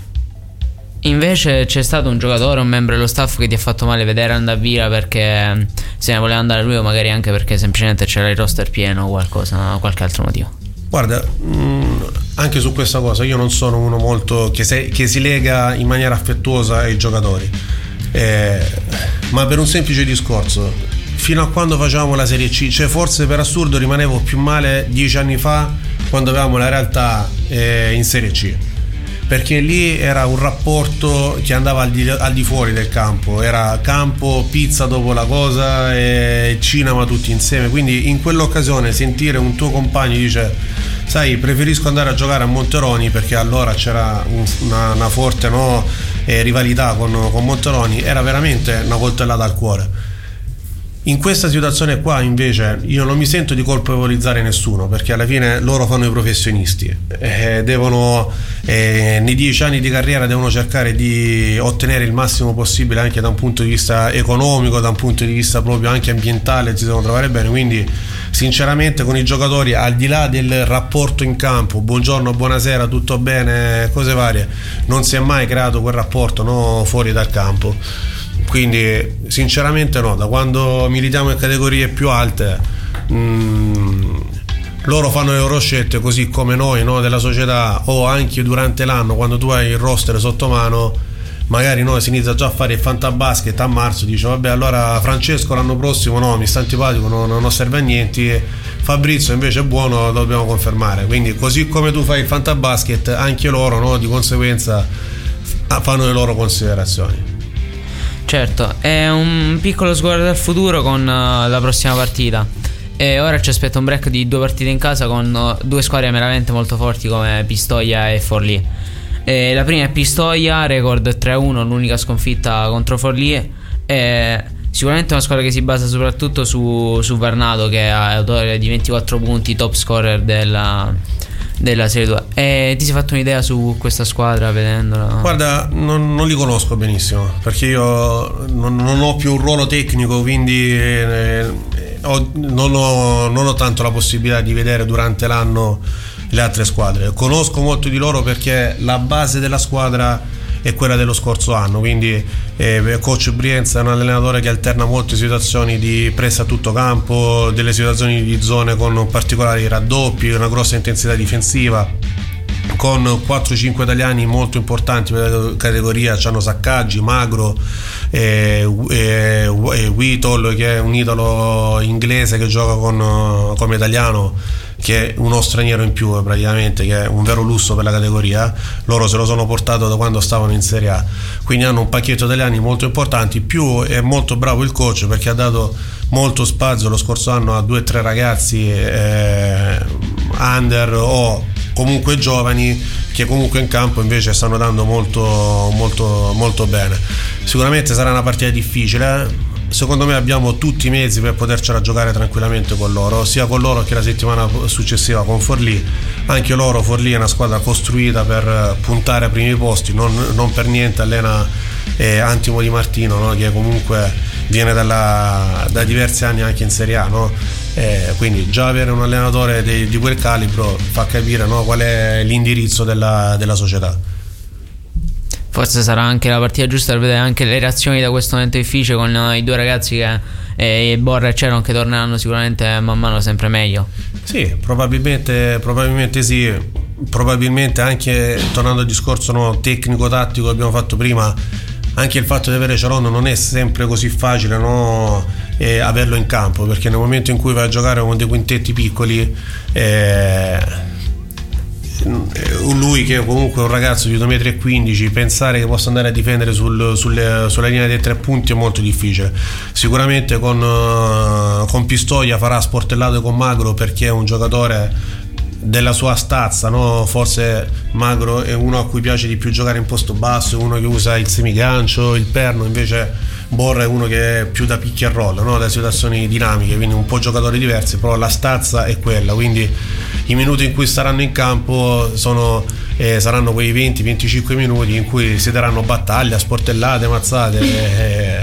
Invece c'è stato un giocatore, un membro dello staff che ti ha fatto male vedere andare via perché se ne voleva andare lui, o magari anche perché semplicemente c'era il roster pieno o qualcosa, qualche altro motivo? Guarda, mh, anche su questa cosa io non sono uno molto che, se, che si lega in maniera affettuosa ai giocatori, eh, ma per un semplice discorso, fino a quando facevamo la Serie C, cioè forse per assurdo rimanevo più male dieci anni fa quando avevamo la realtà eh, in Serie C, perché lì era un rapporto che andava al di, al di fuori del campo, era campo, pizza dopo la cosa e cinema tutti insieme, quindi in quell'occasione sentire un tuo compagno dice sai preferisco andare a giocare a Monteroni perché allora c'era un, una, una forte no, eh, rivalità con, con Monteroni, era veramente una coltellata al cuore. In questa situazione qua invece io non mi sento di colpevolizzare nessuno, perché alla fine loro fanno i professionisti, eh, devono eh, nei dieci anni di carriera devono cercare di ottenere il massimo possibile anche da un punto di vista economico, da un punto di vista proprio anche ambientale, si devono trovare bene, quindi sinceramente con i giocatori, al di là del rapporto in campo, buongiorno, buonasera, tutto bene, cose varie, non si è mai creato quel rapporto no, fuori dal campo. Quindi sinceramente no, da quando militiamo in categorie più alte mh, loro fanno le loro scelte, così come noi no, della società, o anche durante l'anno quando tu hai il roster sotto mano, magari noi si inizia già a fare il fantabasket a marzo, dice vabbè allora Francesco l'anno prossimo no, mi sta antipatico, no, non serve a niente, Fabrizio invece è buono, lo dobbiamo confermare. Quindi così come tu fai il fantabasket, anche loro no, di conseguenza fanno le loro considerazioni. Certo, è un piccolo sguardo al futuro con uh, la prossima partita. E ora ci aspetta un break di due partite in casa con due squadre veramente molto forti come Pistoia e Forlì. E la prima è Pistoia, record tre a uno, l'unica sconfitta contro Forlì. E sicuramente una squadra che si basa soprattutto su, su Varnato, che è autore di ventiquattro punti, top scorer della, della Serie due. E ti sei fatto un'idea su questa squadra vedendola? Guarda, non, non li conosco benissimo, perché io non, non ho più un ruolo tecnico, quindi eh, ho, non, ho, non ho tanto la possibilità di vedere durante l'anno le altre squadre. Conosco molto di loro perché la base della squadra è quella dello scorso anno, quindi eh, coach Brienza è un allenatore che alterna molte situazioni di presa a tutto campo, delle situazioni di zone con particolari raddoppi, una grossa intensità difensiva, con quattro cinque italiani molto importanti per la categoria. C'hanno Saccaggi, Magro e, e, e Whittle, che è un idolo inglese che gioca con, come italiano, che è uno straniero in più praticamente, che è un vero lusso per la categoria. Loro se lo sono portato da quando stavano in Serie A, quindi hanno un pacchetto italiani molto importanti. Più è molto bravo il coach perché ha dato molto spazio lo scorso anno a due o tre ragazzi eh, under o comunque giovani, che comunque in campo invece stanno dando molto molto molto bene. Sicuramente sarà una partita difficile. Secondo me abbiamo tutti i mezzi per potercela giocare tranquillamente con loro, sia con loro che la settimana successiva con Forlì. Anche loro, Forlì è una squadra costruita per puntare ai primi posti, non, non per niente allena eh, Antimo Di Martino, no? Che comunque viene dalla, da diversi anni anche in Serie A, no? Eh, quindi già avere un allenatore di, di quel calibro fa capire, no? Qual è l'indirizzo della, della società. Forse sarà anche la partita giusta per vedere anche le reazioni da questo momento difficile con i due ragazzi che eh, Borra e Ceron, che torneranno sicuramente man mano sempre meglio. Sì, probabilmente, probabilmente sì. Probabilmente anche, tornando al discorso no, tecnico-tattico che abbiamo fatto prima, anche il fatto di avere Ceron non è sempre così facile, no, eh, averlo in campo, perché nel momento in cui vai a giocare con dei quintetti piccoli eh, lui che è comunque un ragazzo di due metri e quindici, pensare che possa andare a difendere sul, sulle, sulla linea dei tre punti è molto difficile. Sicuramente con, con Pistoia farà sportellato con Magro, perché è un giocatore della sua stazza, no? Forse Magro è uno a cui piace di più giocare in posto basso, è uno che usa il semigancio, il perno, invece Borra è uno che è più da pick and roll, no? Da situazioni dinamiche, quindi un po' giocatori diversi, però la stazza è quella, quindi i minuti in cui staranno in campo sono, eh, saranno quei venti venticinque minuti in cui si daranno battaglia, sportellate, mazzate e,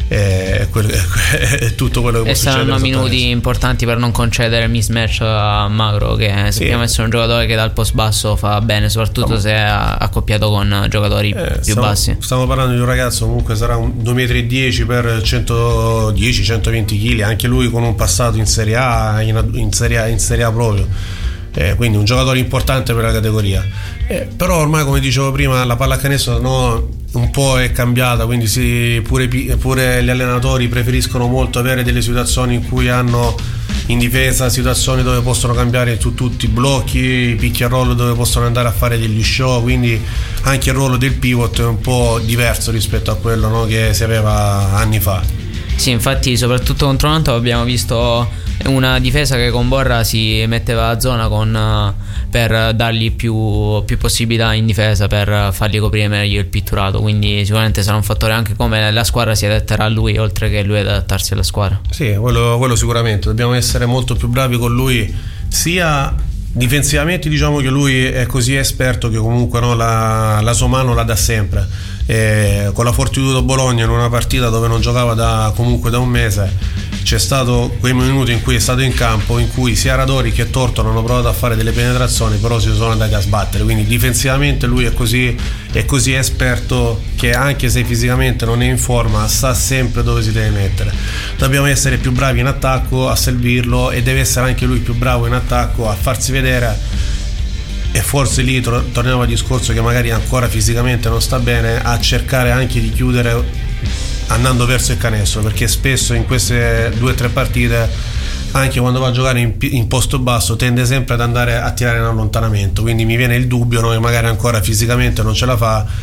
e, e, e, e tutto quello che e può succedere. E saranno minuti importanti per non concedere mismatch a Magro, che sappiamo essere un giocatore che dal post basso fa bene, soprattutto no. se è accoppiato con giocatori eh, più stiamo, bassi. Stiamo parlando di un ragazzo comunque sarà un due metri e dieci per centodieci centoventi chili, anche lui con un passato in Serie A, in, in, serie, A, in Serie A proprio. Eh, quindi un giocatore importante per la categoria. Eh, però ormai, come dicevo prima, la pallacanestro no, un po' è cambiata, quindi si, pure, pure gli allenatori preferiscono molto avere delle situazioni in cui hanno in difesa situazioni dove possono cambiare su tutti i blocchi, pick and roll dove possono andare a fare degli show, quindi anche il ruolo del pivot è un po' diverso rispetto a quello no, che si aveva anni fa. Sì, infatti soprattutto contro Mantova abbiamo visto una difesa che con Borra si metteva a zona con, per dargli più, più possibilità in difesa, per fargli coprire meglio il pitturato, quindi sicuramente sarà un fattore anche come la squadra si adatterà a lui, oltre che lui adattarsi alla squadra. Sì, quello, quello sicuramente, dobbiamo essere molto più bravi con lui, sia difensivamente, diciamo che lui è così esperto che comunque no, la, la sua mano la dà sempre. E con la Fortitudo Bologna, in una partita dove non giocava da, comunque da un mese, c'è stato quei minuti in cui è stato in campo in cui sia Radori che Tortora hanno provato a fare delle penetrazioni, però si sono andati a sbattere, quindi difensivamente lui è così, è così esperto che anche se fisicamente non è in forma sa sempre dove si deve mettere. Dobbiamo essere più bravi in attacco a servirlo, e deve essere anche lui più bravo in attacco a farsi vedere. E forse lì torniamo al discorso che magari ancora fisicamente non sta bene, a cercare anche di chiudere andando verso il canestro, perché spesso in queste due o tre partite, anche quando va a giocare in, in posto basso, tende sempre ad andare a tirare in allontanamento, quindi mi viene il dubbio no, che magari ancora fisicamente non ce la fa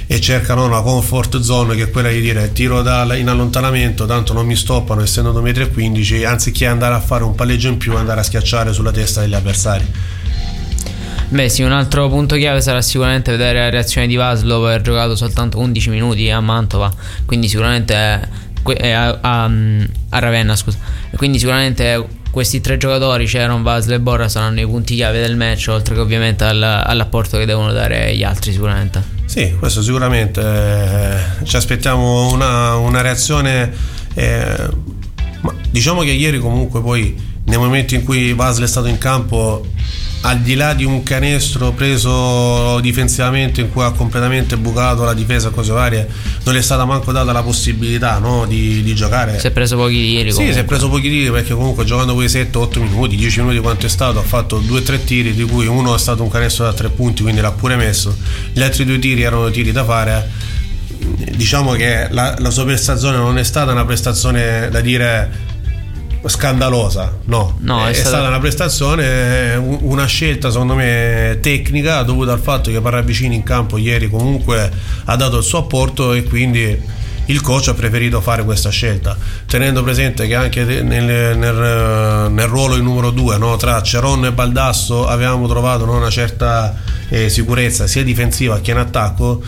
e cercano una comfort zone, che è quella di dire tiro da, in allontanamento, tanto non mi stoppano essendo due metri e quindici, anziché andare a fare un palleggio in più, andare a schiacciare sulla testa degli avversari. Beh sì, un altro punto chiave sarà sicuramente vedere la reazione di Vaslov, aver giocato soltanto undici minuti a Mantova, quindi sicuramente a, a, a Ravenna scusa, quindi sicuramente questi tre giocatori, Ceron, Vaslov e Borra, saranno i punti chiave del match, oltre che ovviamente al, all'apporto che devono dare gli altri sicuramente. Sì, questo sicuramente, eh, ci aspettiamo una, una reazione, eh, ma diciamo che ieri comunque poi nel momento in cui Vaslov è stato in campo, al di là di un canestro preso difensivamente in cui ha completamente bucato la difesa e cose varie, non gli è stata manco data la possibilità, no, di, di giocare. Si è preso pochi tiri. Sì, si è preso pochi tiri, perché comunque giocando quei sette otto minuti, dieci minuti quanto è stato, ha fatto due tre tiri, di cui uno è stato un canestro da tre punti, quindi l'ha pure messo. Gli altri due tiri erano tiri da fare. Diciamo che la, la sua prestazione non è stata una prestazione da dire scandalosa, no, no è, è stata... stata una prestazione, una scelta secondo me tecnica, dovuta al fatto che Parravicini in campo ieri comunque ha dato il suo apporto, e quindi il coach ha preferito fare questa scelta, tenendo presente che anche nel, nel, nel ruolo il numero due, no, tra Ceron e Baldasso avevamo trovato, no, una certa eh, sicurezza sia difensiva che in attacco,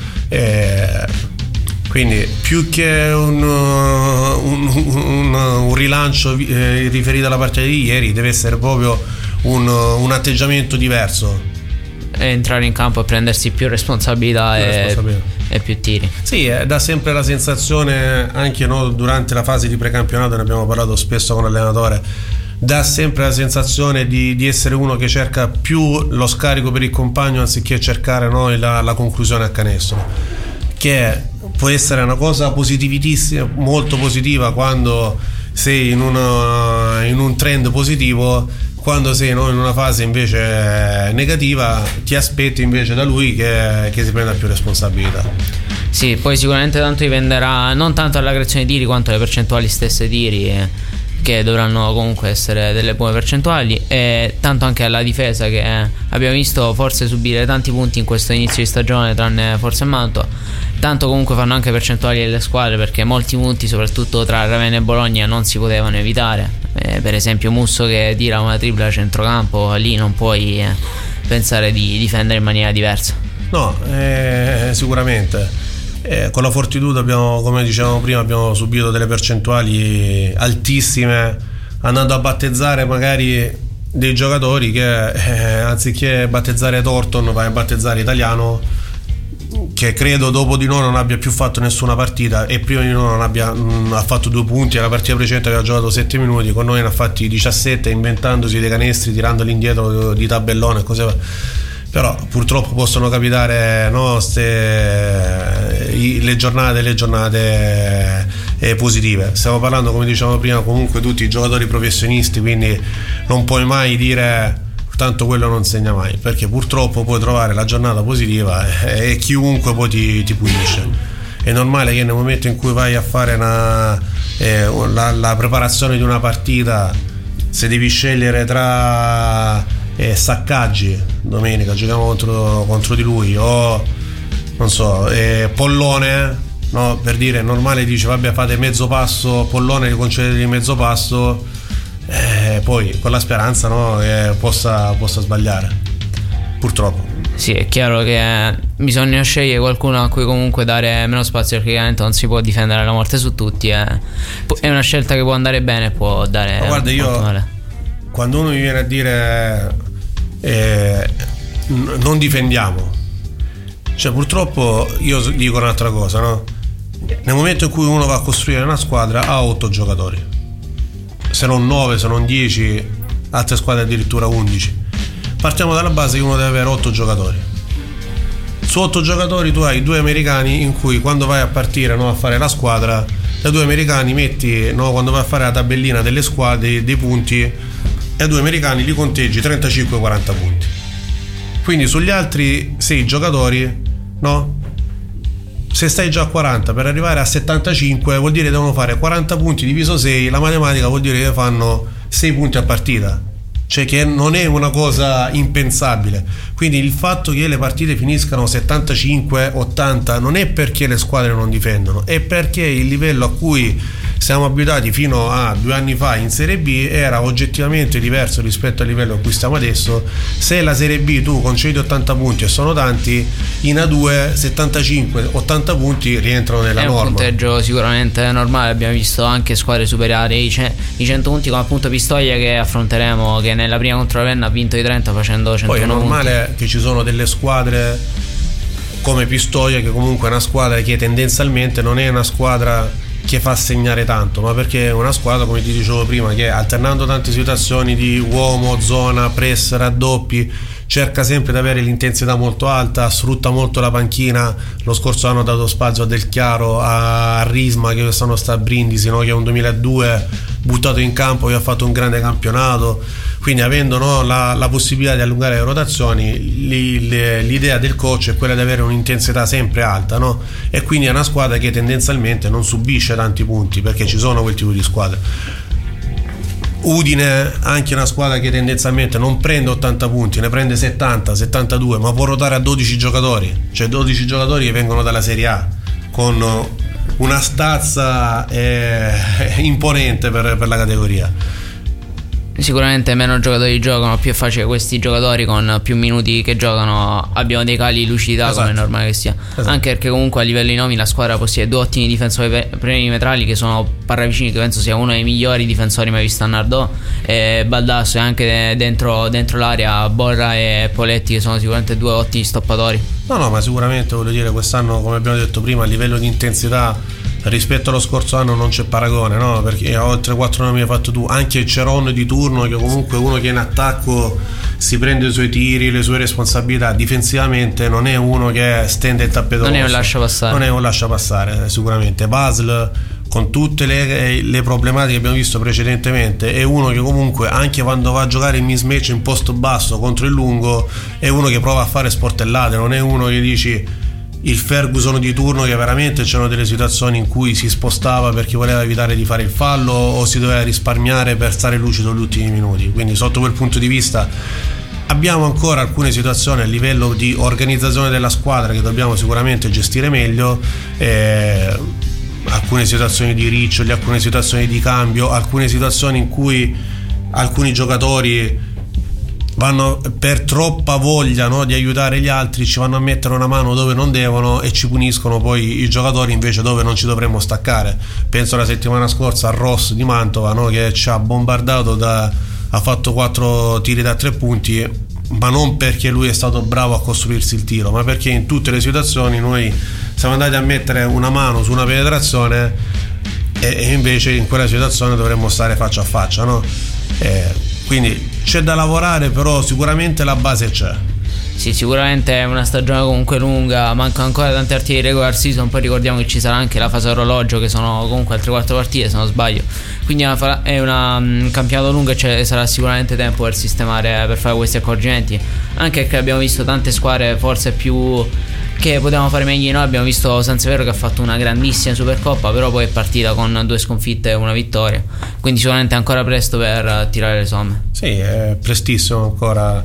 eh, quindi più che un, un, un, un rilancio eh, riferito alla partita di ieri, deve essere proprio un, un atteggiamento diverso, entrare in campo e prendersi più responsabilità, più e, responsabilità. e più tiri. Sì, eh, dà sempre la sensazione, anche no, durante la fase di precampionato, ne abbiamo parlato spesso con l'allenatore, dà sempre la sensazione di, di essere uno che cerca più lo scarico per il compagno anziché cercare, no, la, la conclusione a canestro, che può essere una cosa positivitissima, molto positiva quando sei in, una, in un trend positivo. Quando sei, no, in una fase invece negativa, ti aspetti invece da lui che, che si prenda più responsabilità. Sì, poi sicuramente tanto dipenderà non tanto dalla creazione di tiri quanto le percentuali stesse tiri, eh, che dovranno comunque essere delle buone percentuali, e tanto anche alla difesa, che eh, abbiamo visto forse subire tanti punti in questo inizio di stagione, tranne forse Mantua. Tanto comunque fanno anche percentuali delle squadre, perché molti punti soprattutto tra Ravenna e Bologna non si potevano evitare, eh, per esempio Musso che tira una tripla a centrocampo, lì non puoi eh, pensare di difendere in maniera diversa. No, eh, sicuramente eh, con la Fortitudo abbiamo, come dicevamo prima, abbiamo subito delle percentuali altissime, andando a battezzare magari dei giocatori che eh, anziché battezzare Thornton vai a battezzare Italiano, che credo dopo di noi non abbia più fatto nessuna partita, e prima di noi non abbia mh, ha fatto due punti. Alla partita precedente aveva giocato sette minuti, con noi ne ha fatti diciassette, inventandosi dei canestri, tirandoli indietro di tabellone e cose. Però purtroppo possono capitare, no, ste, i, le giornate le giornate eh, positive. Stiamo parlando, come dicevamo prima, comunque tutti i giocatori professionisti, quindi non puoi mai dire tanto quello non segna mai, perché purtroppo puoi trovare la giornata positiva e, e chiunque poi ti, ti punisce. È normale che nel momento in cui vai a fare una, eh, la, la preparazione di una partita, se devi scegliere tra eh, Saccaggi, domenica giochiamo contro, contro di lui, o non so, eh, Pollone, no, per dire, è normale, dice vabbè fate mezzo passo, Pollone gli concedete mezzo passo, Eh, poi con la speranza, no, che possa, possa sbagliare, purtroppo. Sì, è chiaro che bisogna scegliere qualcuno a cui comunque dare meno spazio, perché chiaramente non si può difendere la morte su tutti, eh. È una scelta che può andare bene e può dare. Ma guarda, io male. Quando uno mi viene a dire eh, n- non difendiamo, cioè purtroppo io dico un'altra cosa, no? Nel momento in cui uno va a costruire una squadra ha otto giocatori, se non nove, se non dieci, altre squadre addirittura undici. Partiamo dalla base che uno deve avere otto giocatori. Su otto giocatori tu hai due americani, in cui quando vai a partire, no, a fare la squadra, da due americani metti, no, quando vai a fare la tabellina delle squadre, dei punti, e due americani li conteggi trentacinque quaranta punti. Quindi sugli altri sei giocatori, no? Se stai già a quaranta, per arrivare a settantacinque vuol dire che devono fare quaranta punti diviso sei, la matematica vuol dire che fanno sei punti a partita. cioè che non è una cosa impensabile. Quindi il fatto che le partite finiscano settantacinque ottanta non è perché le squadre non difendono, è perché il livello a cui siamo abituati fino a due anni fa in Serie B era oggettivamente diverso rispetto al livello a cui stiamo adesso. Se la Serie B tu concedi ottanta punti e sono tanti, in A due settantacinque ottanta punti rientrano nella è norma. È un punteggio sicuramente normale, abbiamo visto anche squadre superiori i, ce- i cento punti, come appunto Pistoia, che affronteremo, che nella prima contro la Ravenna ha vinto i trenta facendo centouno punti. Poi è normale punti. che ci sono delle squadre come Pistoia, che comunque è una squadra che tendenzialmente non è una squadra che fa segnare tanto, ma perché è una squadra, come ti dicevo prima, che alternando tante situazioni di uomo, zona, press, raddoppi, cerca sempre di avere l'intensità molto alta, sfrutta molto la panchina. Lo scorso anno ha dato spazio a Del Chiaro, a Risma, che quest'anno sta a Brindisi, no? Che è un duemiladue buttato in campo, che ha fatto un grande campionato. Quindi avendo, no, la, la possibilità di allungare le rotazioni, li, le, l'idea del coach è quella di avere un'intensità sempre alta, no? E quindi è una squadra che tendenzialmente non subisce tanti punti, perché ci sono quel tipo di squadre. Udine, anche una squadra che tendenzialmente non prende ottanta punti, ne prende settanta, settantadue, ma può ruotare a dodici giocatori, cioè dodici giocatori che vengono dalla Serie A, con una stazza eh, imponente per, per la categoria. Sicuramente meno giocatori giocano, più è facile questi giocatori con più minuti che giocano abbiano dei cali di lucidità, esatto, come è normale che sia. Esatto. Anche perché comunque a livello di nomi la squadra possiede due ottimi difensori perimetrali, che sono Parravicini, che penso sia uno dei migliori difensori mai visto a Nardò, e Baldasso, e anche dentro, dentro l'area Borra e Poletti, che sono sicuramente due ottimi stoppatori. No no ma sicuramente, voglio dire, quest'anno, come abbiamo detto prima, a livello di intensità rispetto allo scorso anno non c'è paragone, no? Perché oltre quattro nomi hai fatto tu, anche Ceron di turno, che comunque uno che in attacco si prende i suoi tiri, le sue responsabilità, difensivamente non è uno che stende il tappeto rosso, non è un lascia passare, non è un lascia passare sicuramente. Basel, con tutte le, le problematiche che abbiamo visto precedentemente, è uno che comunque anche quando va a giocare in mismatch in posto basso contro il lungo è uno che prova a fare sportellate, non è uno che dici il Ferguson di turno, che veramente c'erano delle situazioni in cui si spostava perché voleva evitare di fare il fallo o si doveva risparmiare per stare lucido gli ultimi minuti. Quindi sotto quel punto di vista abbiamo ancora alcune situazioni a livello di organizzazione della squadra che dobbiamo sicuramente gestire meglio, eh, alcune situazioni di riccioli, alcune situazioni di cambio, alcune situazioni in cui alcuni giocatori vanno per troppa voglia, no, di aiutare gli altri, ci vanno a mettere una mano dove non devono e ci puniscono poi i giocatori invece dove non ci dovremmo staccare. Penso la settimana scorsa a Ross di Mantova, no, che ci ha bombardato, da, ha fatto quattro tiri da tre punti, ma non perché lui è stato bravo a costruirsi il tiro, ma perché in tutte le situazioni noi siamo andati a mettere una mano su una penetrazione e, e invece in quella situazione dovremmo stare faccia a faccia, no? Eh, quindi c'è da lavorare, però sicuramente la base c'è. Sì, sicuramente è una stagione comunque lunga, mancano ancora tanti arti di regular season, poi ricordiamo che ci sarà anche la fase orologio, che sono comunque altre quattro partite se non sbaglio, quindi è una, un campionato lungo e cioè, sarà sicuramente tempo per sistemare, per fare questi accorgimenti, anche perché abbiamo visto tante squadre forse più che potevamo fare meglio. Noi abbiamo visto Sansevero che ha fatto una grandissima Supercoppa, però poi è partita con due sconfitte e una vittoria, quindi sicuramente è ancora presto per tirare le somme. Sì, è prestissimo ancora.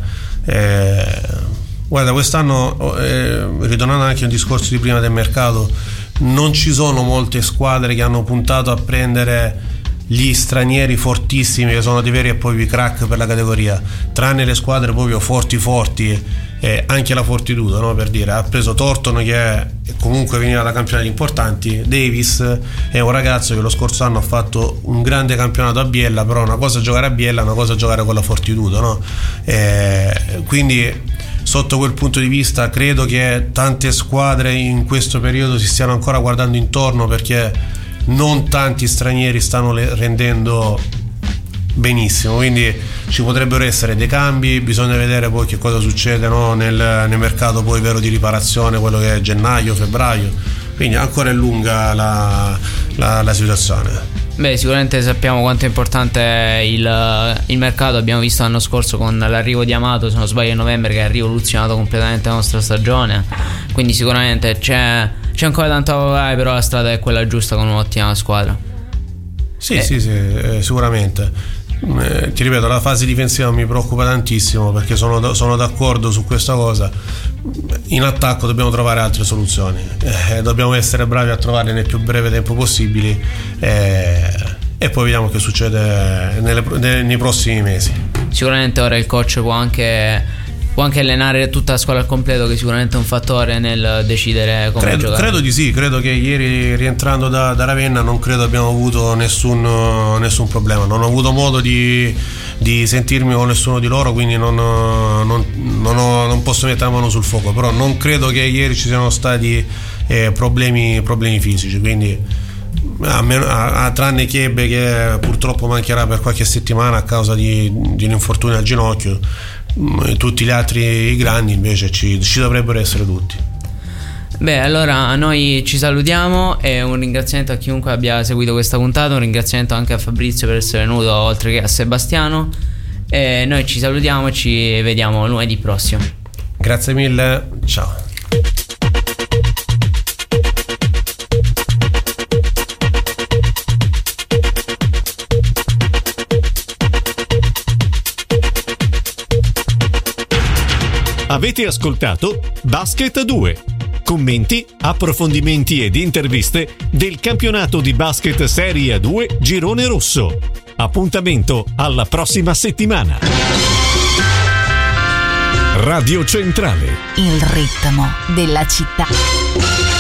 eh... Guarda, quest'anno, eh, ritornando anche al discorso di prima del mercato, non ci sono molte squadre che hanno puntato a prendere gli stranieri fortissimi, che sono dei veri e propri crack per la categoria, tranne le squadre proprio forti forti, eh, anche la Fortitudo, no, per dire, ha preso Torton, che è, comunque veniva da campionati importanti. Davis è un ragazzo che lo scorso anno ha fatto un grande campionato a Biella, però una cosa è giocare a Biella, una cosa è giocare con la Fortitudo, no? Eh, quindi sotto quel punto di vista credo che tante squadre in questo periodo si stiano ancora guardando intorno, perché non tanti stranieri stanno le rendendo benissimo, quindi ci potrebbero essere dei cambi, bisogna vedere poi che cosa succede, no, nel, nel mercato poi vero di riparazione, quello che è gennaio, febbraio, quindi ancora è lunga la, la, la situazione. Beh, sicuramente sappiamo quanto è importante il, il mercato. Abbiamo visto l'anno scorso con l'arrivo di Amato, se non sbaglio a novembre, che ha rivoluzionato completamente la nostra stagione, quindi sicuramente c'è, c'è ancora tanto da lavorare, però la strada è quella giusta con un'ottima squadra. Sì, eh. sì, sì, eh, sicuramente. Eh, ti ripeto, la fase difensiva mi preoccupa tantissimo, perché sono, sono d'accordo su questa cosa. In attacco dobbiamo trovare altre soluzioni, eh, dobbiamo essere bravi a trovarle nel più breve tempo possibile, eh, e poi vediamo che succede nelle, nei, nei prossimi mesi. Sicuramente ora il coach può anche può anche allenare tutta la squadra al completo, che sicuramente è un fattore nel decidere come credo, giocare. Credo di sì, credo che ieri, rientrando da, da Ravenna, non credo abbiamo avuto nessun, nessun problema. Non ho avuto modo di, di sentirmi con nessuno di loro, quindi non, non, non, ho, non posso mettere la mano sul fuoco, però non credo che ieri ci siano stati eh, problemi, problemi fisici, quindi a meno, a, a, tranne Chiebbe, che purtroppo mancherà per qualche settimana a causa di, di un infortunio al ginocchio. Tutti gli altri grandi invece ci, ci dovrebbero essere tutti. Beh, allora noi ci salutiamo, e un ringraziamento a chiunque abbia seguito questa puntata, un ringraziamento anche a Fabrizio per essere venuto, oltre che a Sebastiano, e noi ci salutiamo e ci vediamo lunedì prossimo. Grazie mille, ciao. Avete ascoltato Basket due. Commenti, approfondimenti ed interviste del campionato di basket Serie A due Girone Rosso. Appuntamento alla prossima settimana. Radio Centrale. Il ritmo della città.